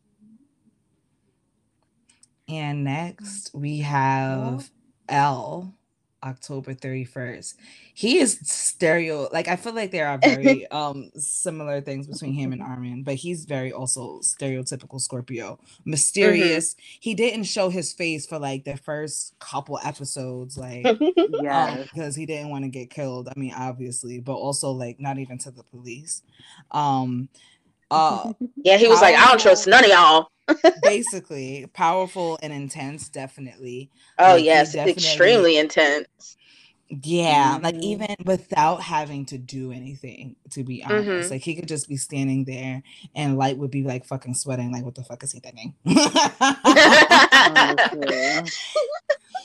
And next we have L, October 31st. He is I feel like there are very similar things between him and Armin, but he's very also stereotypical Scorpio. Mysterious. He didn't show his face for the first couple episodes, because he didn't want to get killed. I mean, obviously, but also not even to the police. He was like, I don't trust none of y'all. Basically, powerful and intense, definitely. Oh, yes, extremely intense. Yeah, even without having to do anything, to be honest. He could just be standing there, and Light would be fucking sweating. What the fuck is he thinking?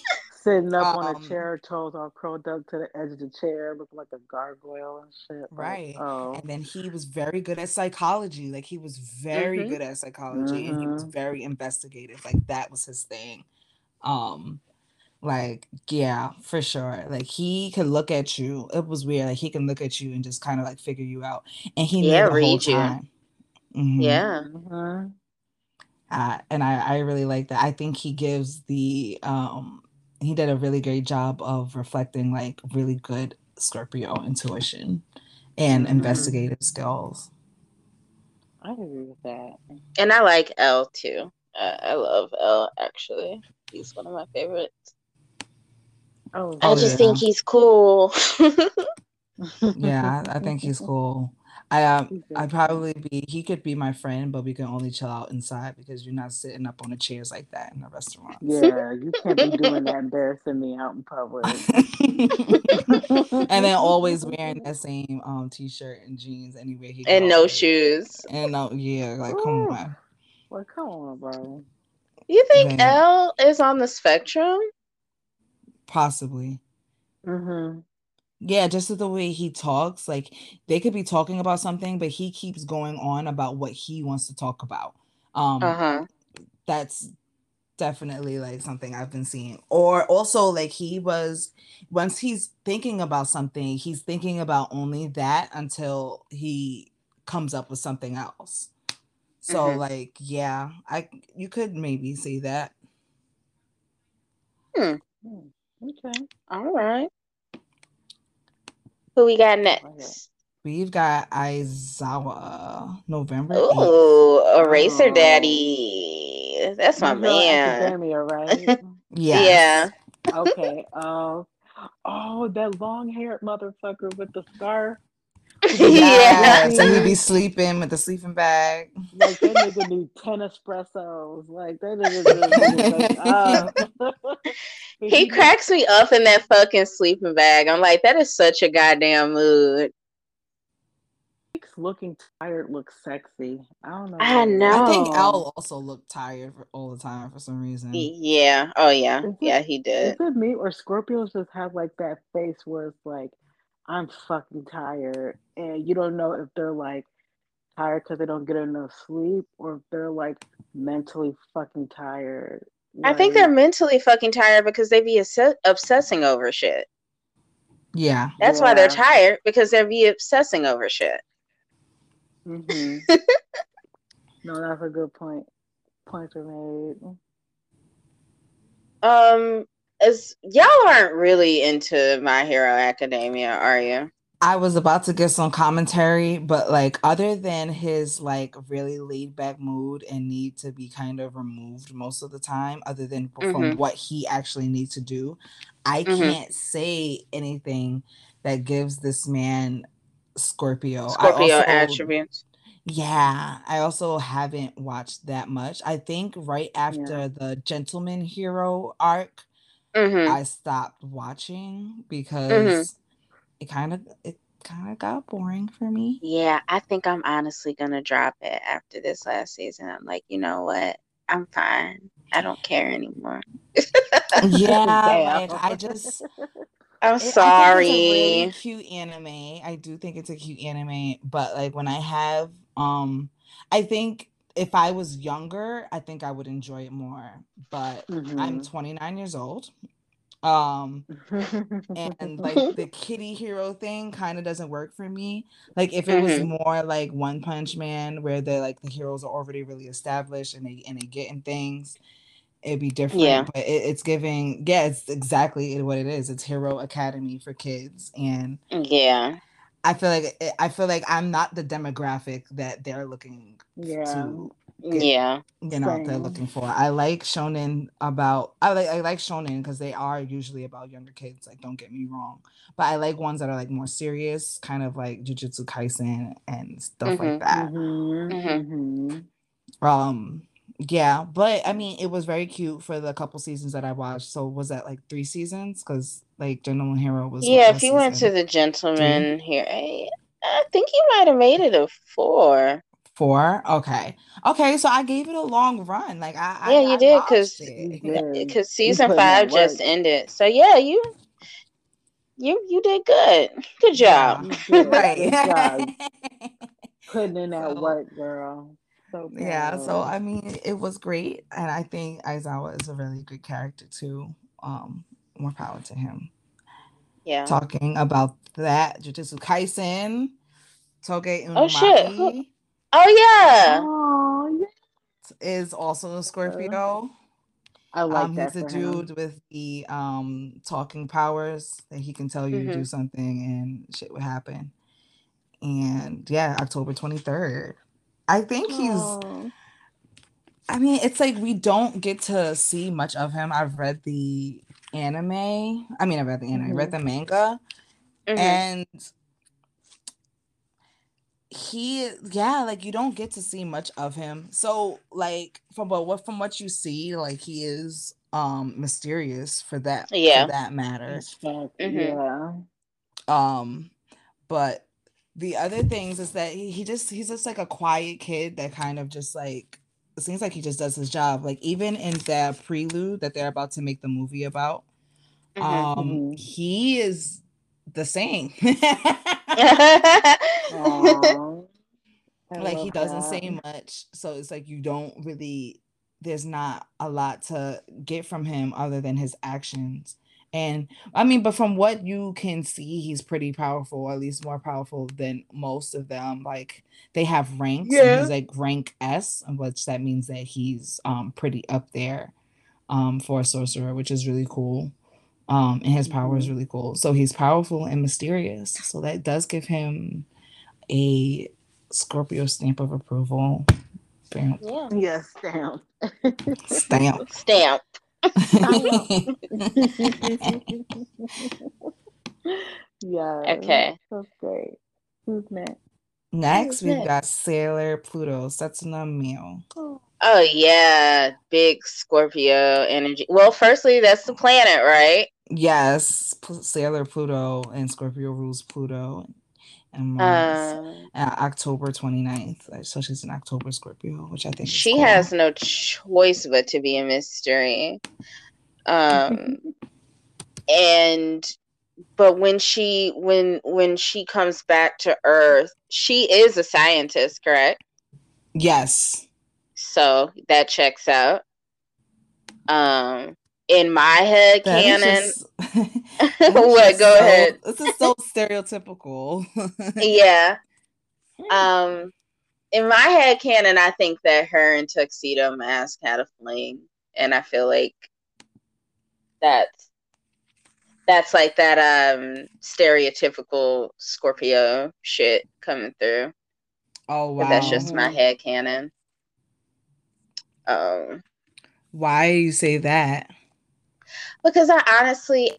Sitting up on a Um, chair, toes all curled up to the edge of the chair, looking like a gargoyle and shit. Like, right. oh, And then he was very good at psychology. Like he was very Mhm. good at psychology and he was mm-hmm. very investigative. Like that was his thing. Um, like, yeah, for sure. Like he could look at you. It was weird. Like he can look at you and just kind of like figure you out. And he knew Yeah, the whole read you. time. Hmm. Yeah. Mm-hmm. And I really like that. I think he gives the he did a really great job of reflecting like really good Scorpio intuition and Mm-hmm. investigative skills. I agree with that. And I like L too. I love L actually. He's one of my favorites. Oh I Oh just shit. think yeah. he's cool. Yeah, I think he's cool. He's I'd very cool. probably be he could be my friend, but we can only chill out inside because you're not sitting up on the chairs like that in the restaurants. Yeah, you can't be doing that, embarrassing me out in public. And then always wearing that same t-shirt and jeans anywhere he And go. no Like shoes. and yeah, like come Ooh, on. well, come on, bro. You think Like L is on the spectrum? possibly. Mm-hmm. Yeah, just the way he talks, like they could be talking about something, but he keeps going on about what he wants to talk about. Um, Uh-huh. that's definitely like something I've been seeing. Or also like he was once he's thinking about something, he's thinking about only that until he comes up with something else. So Mm-hmm. like yeah, I you could maybe see that. Hmm. Okay. All right. Who we got Okay. next? We've got Aizawa, November 8th. Ooh, Eraser Oh, Daddy. That's my My Hero man. Academia, right? Yes. Yeah. Okay. Oh, that long-haired motherfucker with the scarf who be making me Yeah. Yes, and he be tea. sleeping with the sleeping bag. Like that nigga need 10 espressos. Like that nigga just need to wake up. But He he be cracks me up in that fucking sleeping bag. I'm like, that is such a goddamn mood. makes looking tired look sexy. I don't know I what it I is. think know. Al also looked tired all the time for some reason. Yeah. Oh, yeah. Is it Yeah, he is did. it me or Scorpios just have like that face where it's like I'm fucking tired, and you don't know if they're like tired because they don't get enough sleep or if they're like mentally fucking tired. I think they're Like, mentally fucking tired because they be obsessing over shit. Yeah. That's why they're yeah. tired because they be obsessing over shit. Mm-hmm. No, that's a good point. Points are made. Um, as y'all aren't really into My Hero Academia, are you? I was about to give some commentary, but like other than his like really laid back mood and need to be kind of removed most of the time, other than from Mm-hmm. what he actually needs to do, I Mm-hmm. can't say anything that gives this man Scorpio. Scorpio attributes. I also haven't watched that much. I think right Yeah. after the Gentleman Hero arc, Mm-hmm. I stopped watching Mm-hmm. because it kind of got boring for me. Yeah, I think I'm honestly gonna drop it after this last season. I'm like, you know what? I'm fine. I don't care anymore. Yeah, Damn. like I just I'm I think it's a really sorry. cute anime. I do think it's a cute anime, but like when I have I think if I was younger, I think I would enjoy it more. But I'm Mm-hmm. 29 years old. Um and like the kitty hero thing kind of doesn't work for me. Like if it was Mm-hmm. more like One Punch Man where the heroes are already really established and they get in things, it'd be Yeah. different. But it's giving, yeah, it's exactly what it is. It's Hero Academy for kids, and Yeah. I feel like I'm not the demographic that they're looking Yeah. to get. Yeah. They're Same. looking for. I like shonen because they are usually about younger kids. Like, don't get me wrong, but I like ones that are like more serious, kind of like Jujutsu Kaisen and stuff like Mm-hmm. that. Mm-hmm. Mm-hmm. Mm-hmm. Um, yeah, but I mean, it was very cute for the couple seasons that I watched. So was that like 3 seasons? Because like Gentleman Hero was Yeah, what if you went to season? the Three, gentleman here, I think you might have made it a 4. 4. Okay, so I gave it a long run. Like Yeah, you I did, watched You it. did. because You season putting that 5 work. just ended. So yeah, you did good. Good job. Yeah. You did. Right. Good job. Putting in that So work, girl. So yeah, so proud. I mean it was great, and I think Aizawa is a really good character too. More power to him. Yeah. Talking about that, Jujutsu Kaisen, Toge Oh shit. Inumaki Oh yeah. Oh, is also a yeah. Scorpio. I like He's that the for him. dude with the talking powers that he can tell you to Hmm. do something and shit would happen. And yeah, October 23rd. I think he's Oh. I mean, it's like we don't get to see much of him. I've read the anime. I mean, I read the anime, I read Hmm. the manga, Hmm. and yeah, like you don't get to see much of him. So like from what you see, like he is mysterious for Yeah. that matter. That's fact. Hmm. Yeah. Um but the other things is that he's just like a quiet kid that kind of just like it seems like he just does his job. Like even in the prelude that they're about to make the movie about, Hmm. Hmm. he is the same. Oh, I Like he love doesn't that. say much, so it's like you don't really there's not a lot to get from him other than his actions. And I mean, but from what you can see, he's pretty powerful, at least more powerful than most of them. Like they have ranks and he's Yeah. like rank S, which that means that he's pretty up there for a sorcerer, which is really cool. And his power is Hmm. really cool. So he's powerful and mysterious. So that does give him a Scorpio stamp of approval. Bam. Yeah. Yes, damn. Stamp. Stamp. Stamp. Yes, Okay. that's great. Who's next? Next, Who's we've next? got Sailor Pluto, Setsuna Mio. Oh, Oh yeah, big Scorpio energy. Well, firstly, that's the planet, right? Yes, Sailor Pluto and Scorpio rules Pluto and Mars. Um, October 29th. So she's an October Scorpio, which I think is she cool. has no choice but to be a mystery. Um, and but when she comes back to Earth, she is a scientist, correct? Yes. So that checks out. In my head That is canon, just what? Go ahead. this is so stereotypical. Yeah. Um, in my head canon, I think that her and Tuxedo Mask had a fling, and I feel like that's that's like that stereotypical Scorpio shit coming through. Oh But that's wow. just my head canon. Um, Why you say that? because I honestly,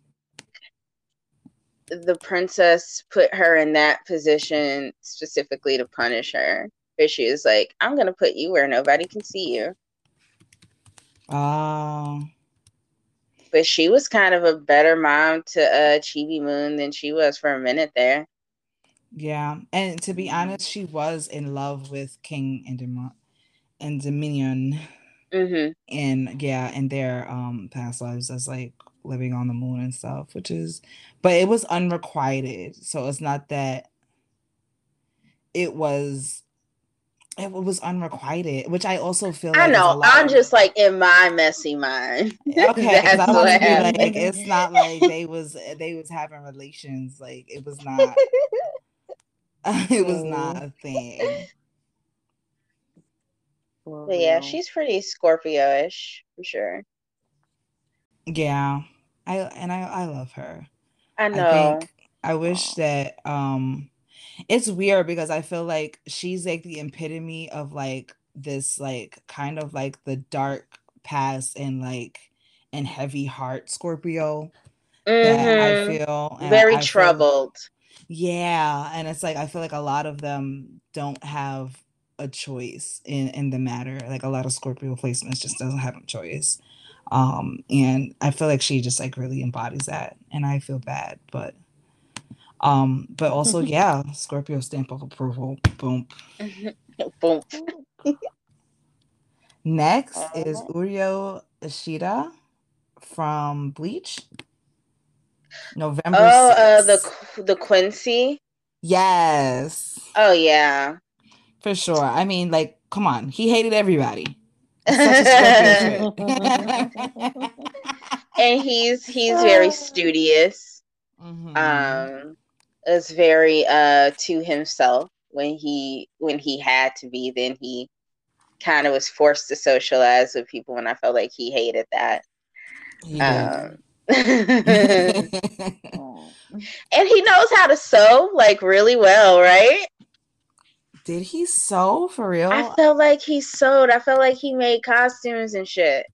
the princess put her in that position specifically to punish her. But she was like, I'm gonna put you where nobody can see you. Oh. But she was kind of a better mom to Chibi Moon than she was for a minute there. Yeah, and to be honest, she was in love with King and Dominion, Mm-hmm. and yeah, in their past lives as like living on the moon and stuff, which is, but it was unrequited, so it's not that it was it was unrequited, which I also feel I like is a know. lot I'm of just like in my messy mind. okay, because That's I'm about what to be like, happened. it's not like they was having relations, like it was not it was not mm, a thing. for But yeah, real. she's pretty Scorpio-ish for sure. Yeah. I love her. I I know. think I wish Oh, that it's weird because I feel like she's like the epitome of like this like kind of like the dark past and heavy heart Scorpio that I Mm-hmm. feel and Very I feel troubled. yeah, and it's like I feel like a lot of them don't have a choice in the matter. Like a lot of Scorpio placements just doesn't have a choice. And I feel like she just like really embodies that and I feel bad, but But also, yeah, Scorpio stamp of approval. Boom. Boom. Next is Urio Ishida from Bleach. November 6th. The Quincy. Yes. Oh yeah. For sure. I mean, like, come on. He hated everybody. It's such a Scorpio shit. And he's very studious. Is very to himself when he had to be. Then he kind of was forced to socialize with people, and I felt like he hated that. He did. And he knows how to sew like really well, right? Did he sew for real? I felt like he sewed. I felt like he made costumes and shit.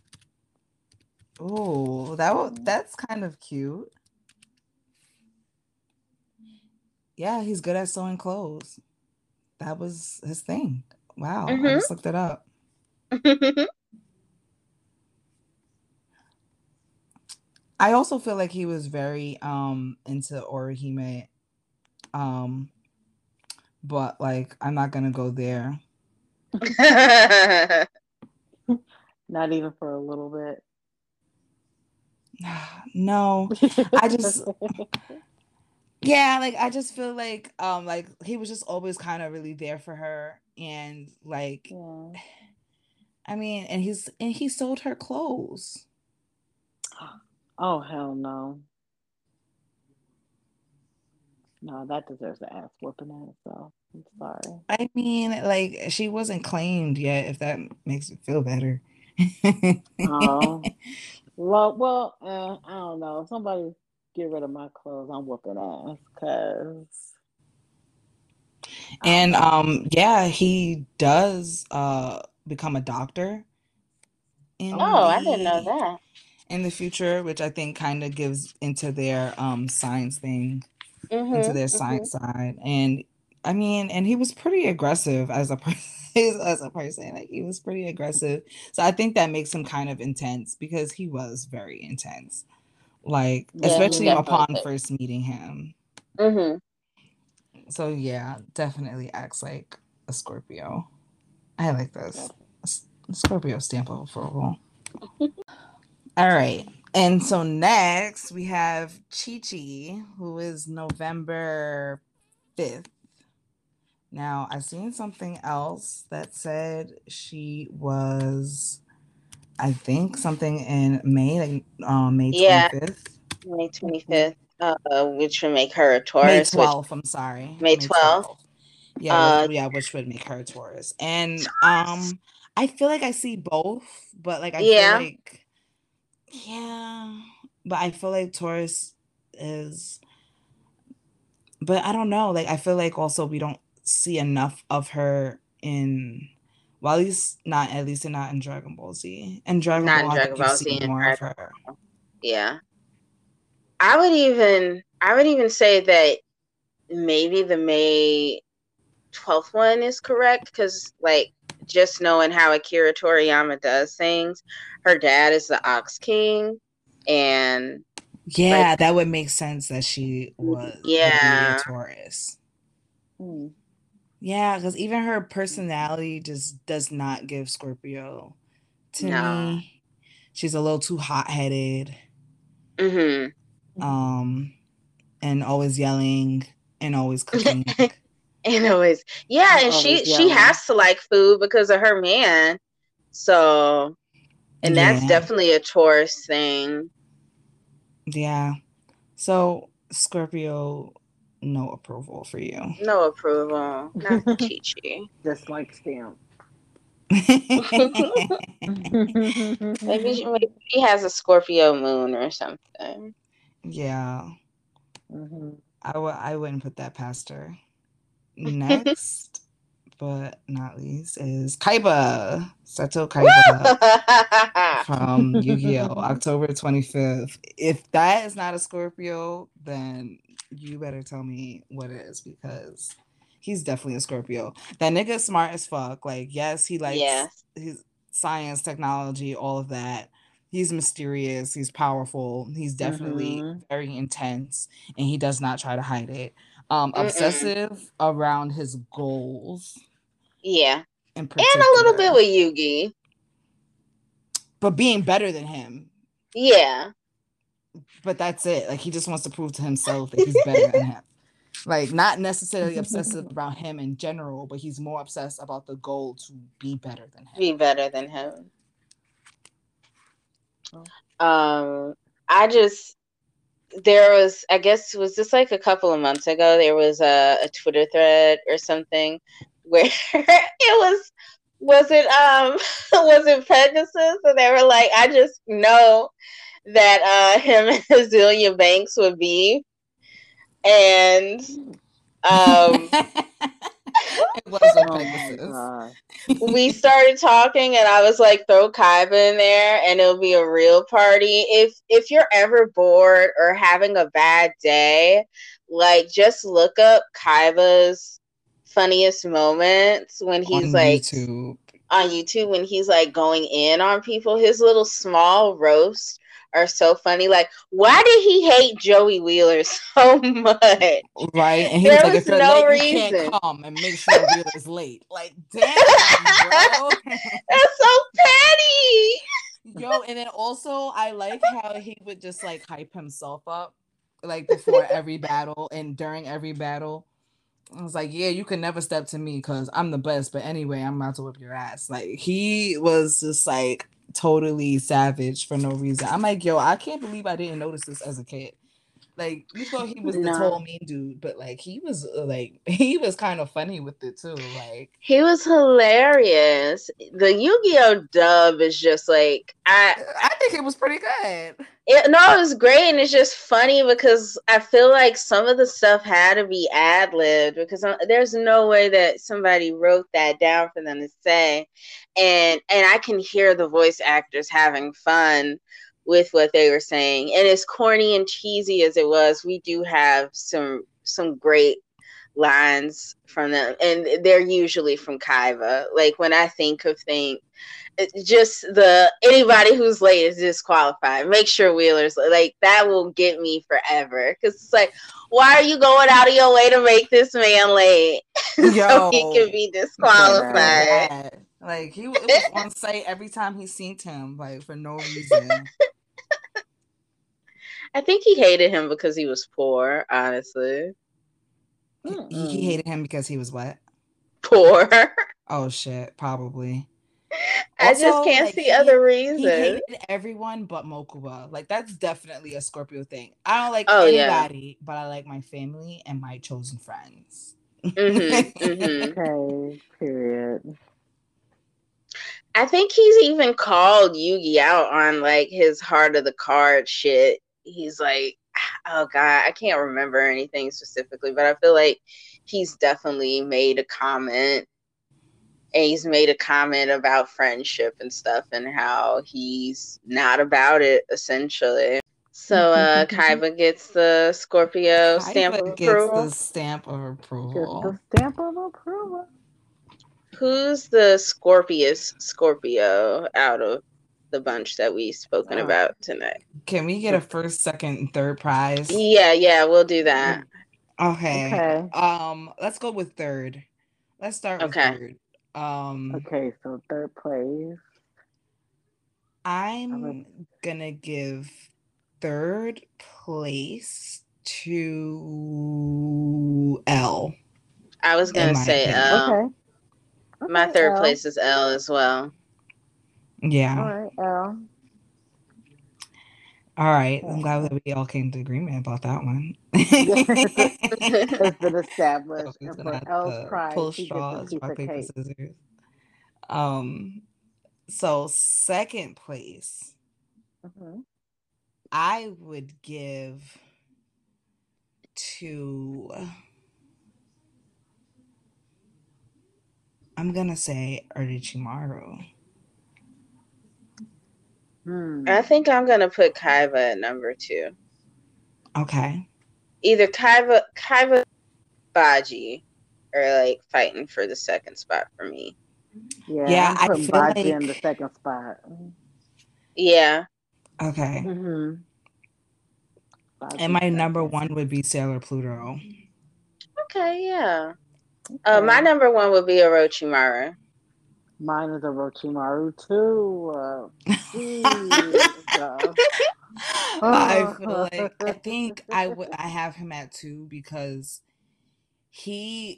Oh, that's kind of cute. Yeah, he's good at sewing clothes. That was his thing. Wow, I just looked it up. I also feel like he was very into Orihime. But like I'm not gonna go there. Not even for a little bit. No. I just I just feel like he was just always kind of really there for her, and like I mean, and he sold her clothes. Oh hell no. No, that deserves an ass whooping in itself. I'm sorry. I mean, like, she wasn't claimed yet, if that makes it feel better. Oh. Well, I don't know. If somebody get rid of my clothes, I'm whooping ass, cause. And yeah, he does become a doctor I didn't know that. In the future, which I think kind of gives into their science thing, into their science side. And I mean, and he was pretty aggressive as a person. Like, he was pretty aggressive. So I think that makes him kind of intense, because he was very intense. Like, especially upon first meeting him. So yeah, definitely acts like a Scorpio. I like this. A Scorpio stamp of approval. All right. And so next we have Chi Chi, who is November 5th. Now, I seen something else that said she was, I think, something in May, like May 25th. May 25th, which would make her a Taurus. May 12th, I'm sorry. May 12th. Yeah, which would make her a Taurus. And I feel like I see both, but like I feel like but I feel like Taurus is, but I don't know. Like, I feel like also we don't see enough of her in, well, at least not in Dragon Ball Z. And Dragon Ball Z, more of her. Yeah. I would even say that maybe the May 12th one is correct, because like, just knowing how Akira Toriyama does things, her dad is the Ox King, and yeah, that would make sense that she would be a Taurus. Yeah, because even her personality just does not give Scorpio to me. She's a little too hot-headed. And always yelling and always cooking. And always, and she has to like food because of her man. So, and that's definitely a Taurus thing. Yeah. So, Scorpio, no approval for you. No approval. Not Chi-Chi. Just like stamp. Maybe she has a Scorpio moon or something. Yeah. I wouldn't put that past her. Next, but not least, is Kaiba. Seto Kaiba from Yu-Gi-Oh! October 25th. If that is not a Scorpio, then you better tell me what it is, because he's definitely a Scorpio. That nigga is smart as fuck. Like, yes, he likes his science, technology, all of that. He's mysterious. He's powerful. He's definitely very intense, and he does not try to hide it. Obsessive around his goals. Yeah. In particular. And a little bit with Yugi. But being better than him. Yeah. But that's it. Like, he just wants to prove to himself that he's better than him. Like, not necessarily obsessive about him in general, but he's more obsessed about the goal to be better than him. Be better than him. There was, I guess, was this like a couple of months ago, there was a Twitter thread or something where it was it Pegasus? And they were like, I just know that him and Azealia Banks would be. And it wasn't Pegasus. We started talking and I was like, throw Kaiba in there and it'll be a real party. If you're ever bored or having a bad day, like, just look up Kaiba's funniest moments when he's on YouTube when he's like going in on people. His little small roasts are so funny. Like, why did he hate Joey Wheeler so much? Right? And he was like, if you're no late, reason. You can't come and make sure Wheeler's late. Like, damn, bro. That's so petty. Yo, and then also, I like how he would just, like, hype himself up, like, before every battle and during every battle. I was like, yeah, you can never step to me because I'm the best. But anyway, I'm about to whip your ass. Like, he was just, like, totally savage for no reason. I'm like, yo, I can't believe I didn't notice this as a kid. Like, you thought he was the tall mean dude, but like he was kind of funny with it too. Like, he was hilarious. The Yu-Gi-Oh dub is just like, I think it was pretty good. It was great, and it's just funny because I feel like some of the stuff had to be ad-libbed because there's no way that somebody wrote that down for them to say, and I can hear the voice actors having fun with what they were saying. And as corny and cheesy as it was, we do have some great lines from them, and they're usually from Kaiba. Like, when I think of things, just anybody who's late is disqualified. Make sure Wheeler's like, that will get me forever. Because it's like, why are you going out of your way to make this man late so he can be disqualified? Like, it was on site every time he seen him, like, for no reason. I think he hated him because he was poor, honestly. He hated him because he was what? Poor. Oh, shit, probably. I also, just can't see other reasons. He hated everyone but Mokuba. Like, that's definitely a Scorpio thing. I don't like anybody, but I like my family and my chosen friends. Okay, period. I think he's even called Yugi out on, like, his heart of the card shit. He's like, oh God, I can't remember anything specifically, but I feel like he's definitely made a comment. And he's made a comment about friendship and stuff and how he's not about it, essentially. So Kaiba gets the Scorpio stamp of approval. Gets the stamp of approval. The stamp of approval. Who's the Scorpio out of the bunch that we've spoken about tonight? Can we get a first, second, and third prize? Yeah, we'll do that. Okay. Let's go with third. Let's start with third. Okay, so third place. I'm gonna give third place to L. I was gonna say L. Okay. My third place is L as well. Yeah. All right, L. All right. I'm glad that we all came to agreement about that one. It's been established. And for L's prize, pull straws, rock, paper, scissors. So second place, I would give to, I'm gonna say Orochimaru. I think I'm gonna put Kaiba at number 2. Okay. Either Kaiba, Baji, or like fighting for the second spot for me. Yeah, I'm putting Baji in the second spot. Yeah, Okay. Mm-hmm. And my number one would be Sailor Pluto. Okay, yeah. My Okay. number one would be Orochimaru. Mine is Orochimaru too. Jeez. I feel like I think I have him at 2 because he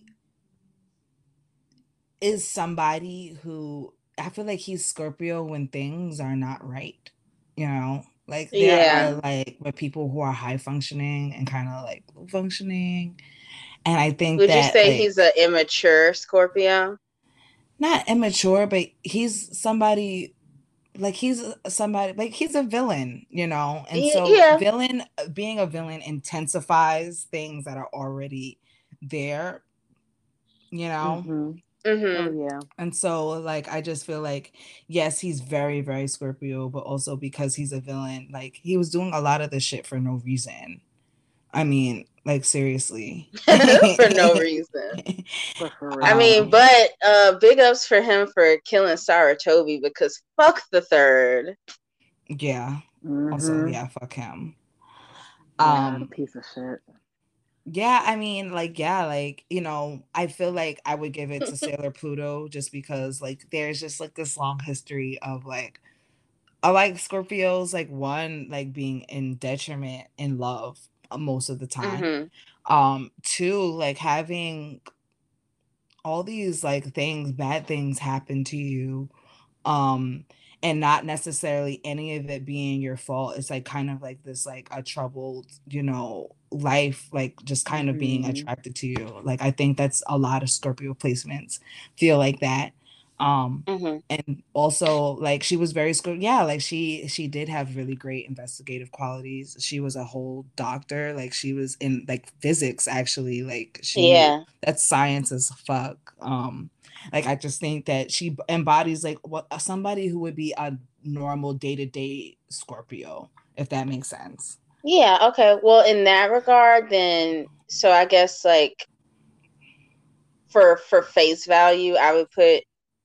is somebody who I feel like he's Scorpio when things are not right. You know, like there Yeah. are like with people who are high functioning and kind of like low functioning, and I think Would you that say like he's an immature Scorpio? not immature, but he's somebody like he's somebody like he's a villain, you know, and so Yeah. villain being a villain intensifies things that are already there, you know. Mm-hmm. Mm-hmm. Oh yeah. And so like I just feel like yes, he's very very Scorpio, but also because he's a villain, like he was doing a lot of this shit for no reason. I mean, like seriously. For no reason. But for I real. mean, but big ups for him for killing Saratobi because fuck the third. Yeah. Mm-hmm. Also, yeah, fuck him. Yeah, piece of shit. Yeah, I mean, like, yeah, like, you know, I feel like I would give it to Sailor Pluto just because, like, there's just like this long history of like, I like Scorpios, like, one, like being in detriment in love most of the time. Two, like having all these like things, bad things happen to you, um and not necessarily any of it being your fault. It's like kind of like this like a troubled, you know, life, like just kind of being Mm-hmm. attracted to you. Like I think that's a lot of Scorpio placements feel like that. And also like she was very yeah, like she did have really great investigative qualities. She was a whole doctor, like she was in like physics actually, like Yeah. that's science as fuck. Like I just think that she embodies like what somebody who would be a normal day-to-day Scorpio, if that makes sense. Yeah, okay. Well, in that regard, then so I guess like for face value, I would put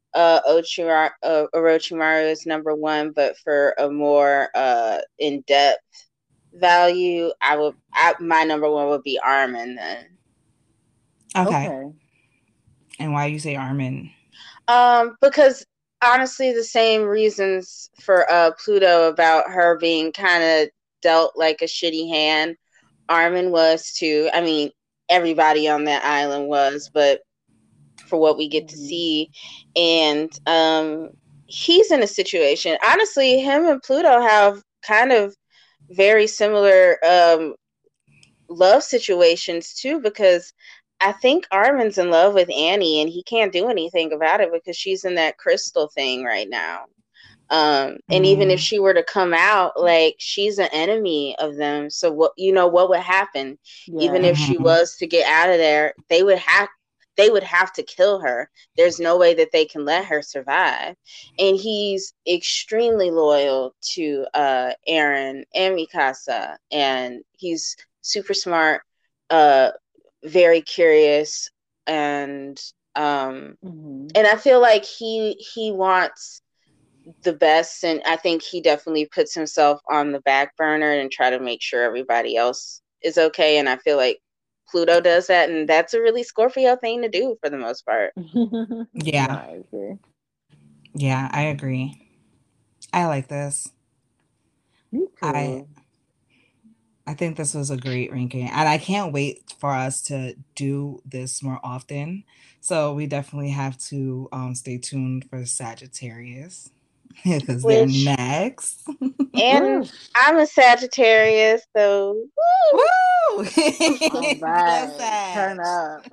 Orochimaru as number one, but for a more in-depth value, my number one would be Armin then. Okay. And why you say Armin? Because honestly, the same reasons for Pluto about her being kind of dealt like a shitty hand, Armin was too. I mean, everybody on that island was, but for what we get to see, and he's in a situation. Honestly, him and Pluto have kind of very similar love situations too, because I think Armin's in love with Annie and he can't do anything about it because she's in that crystal thing right now. And even if she were to come out, like she's an enemy of them. So what would happen? Yeah. Even if she was to get out of there, they would have to kill her. There's no way that they can let her survive. And he's extremely loyal to Eren and Mikasa, and he's super smart, very curious, and I feel like he wants the best, and I think he definitely puts himself on the back burner and try to make sure everybody else is okay. And I feel like Pluto does that, and that's a really Scorpio thing to do for the most part. Yeah. No, I agree. Yeah, I agree. I like this. Me too. I think this was a great ranking, and I can't wait for us to do this more often. So we definitely have to stay tuned for Sagittarius because they're next. And I'm a Sagittarius, so woo! All right, turn up.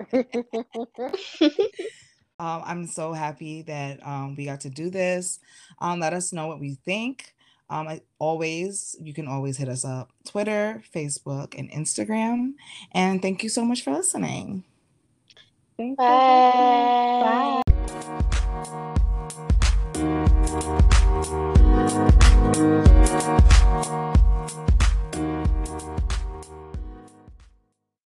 I'm so happy that we got to do this. Let us know what we think. You can always hit us up Twitter, Facebook, and Instagram. And thank you so much for listening. Bye. Bye.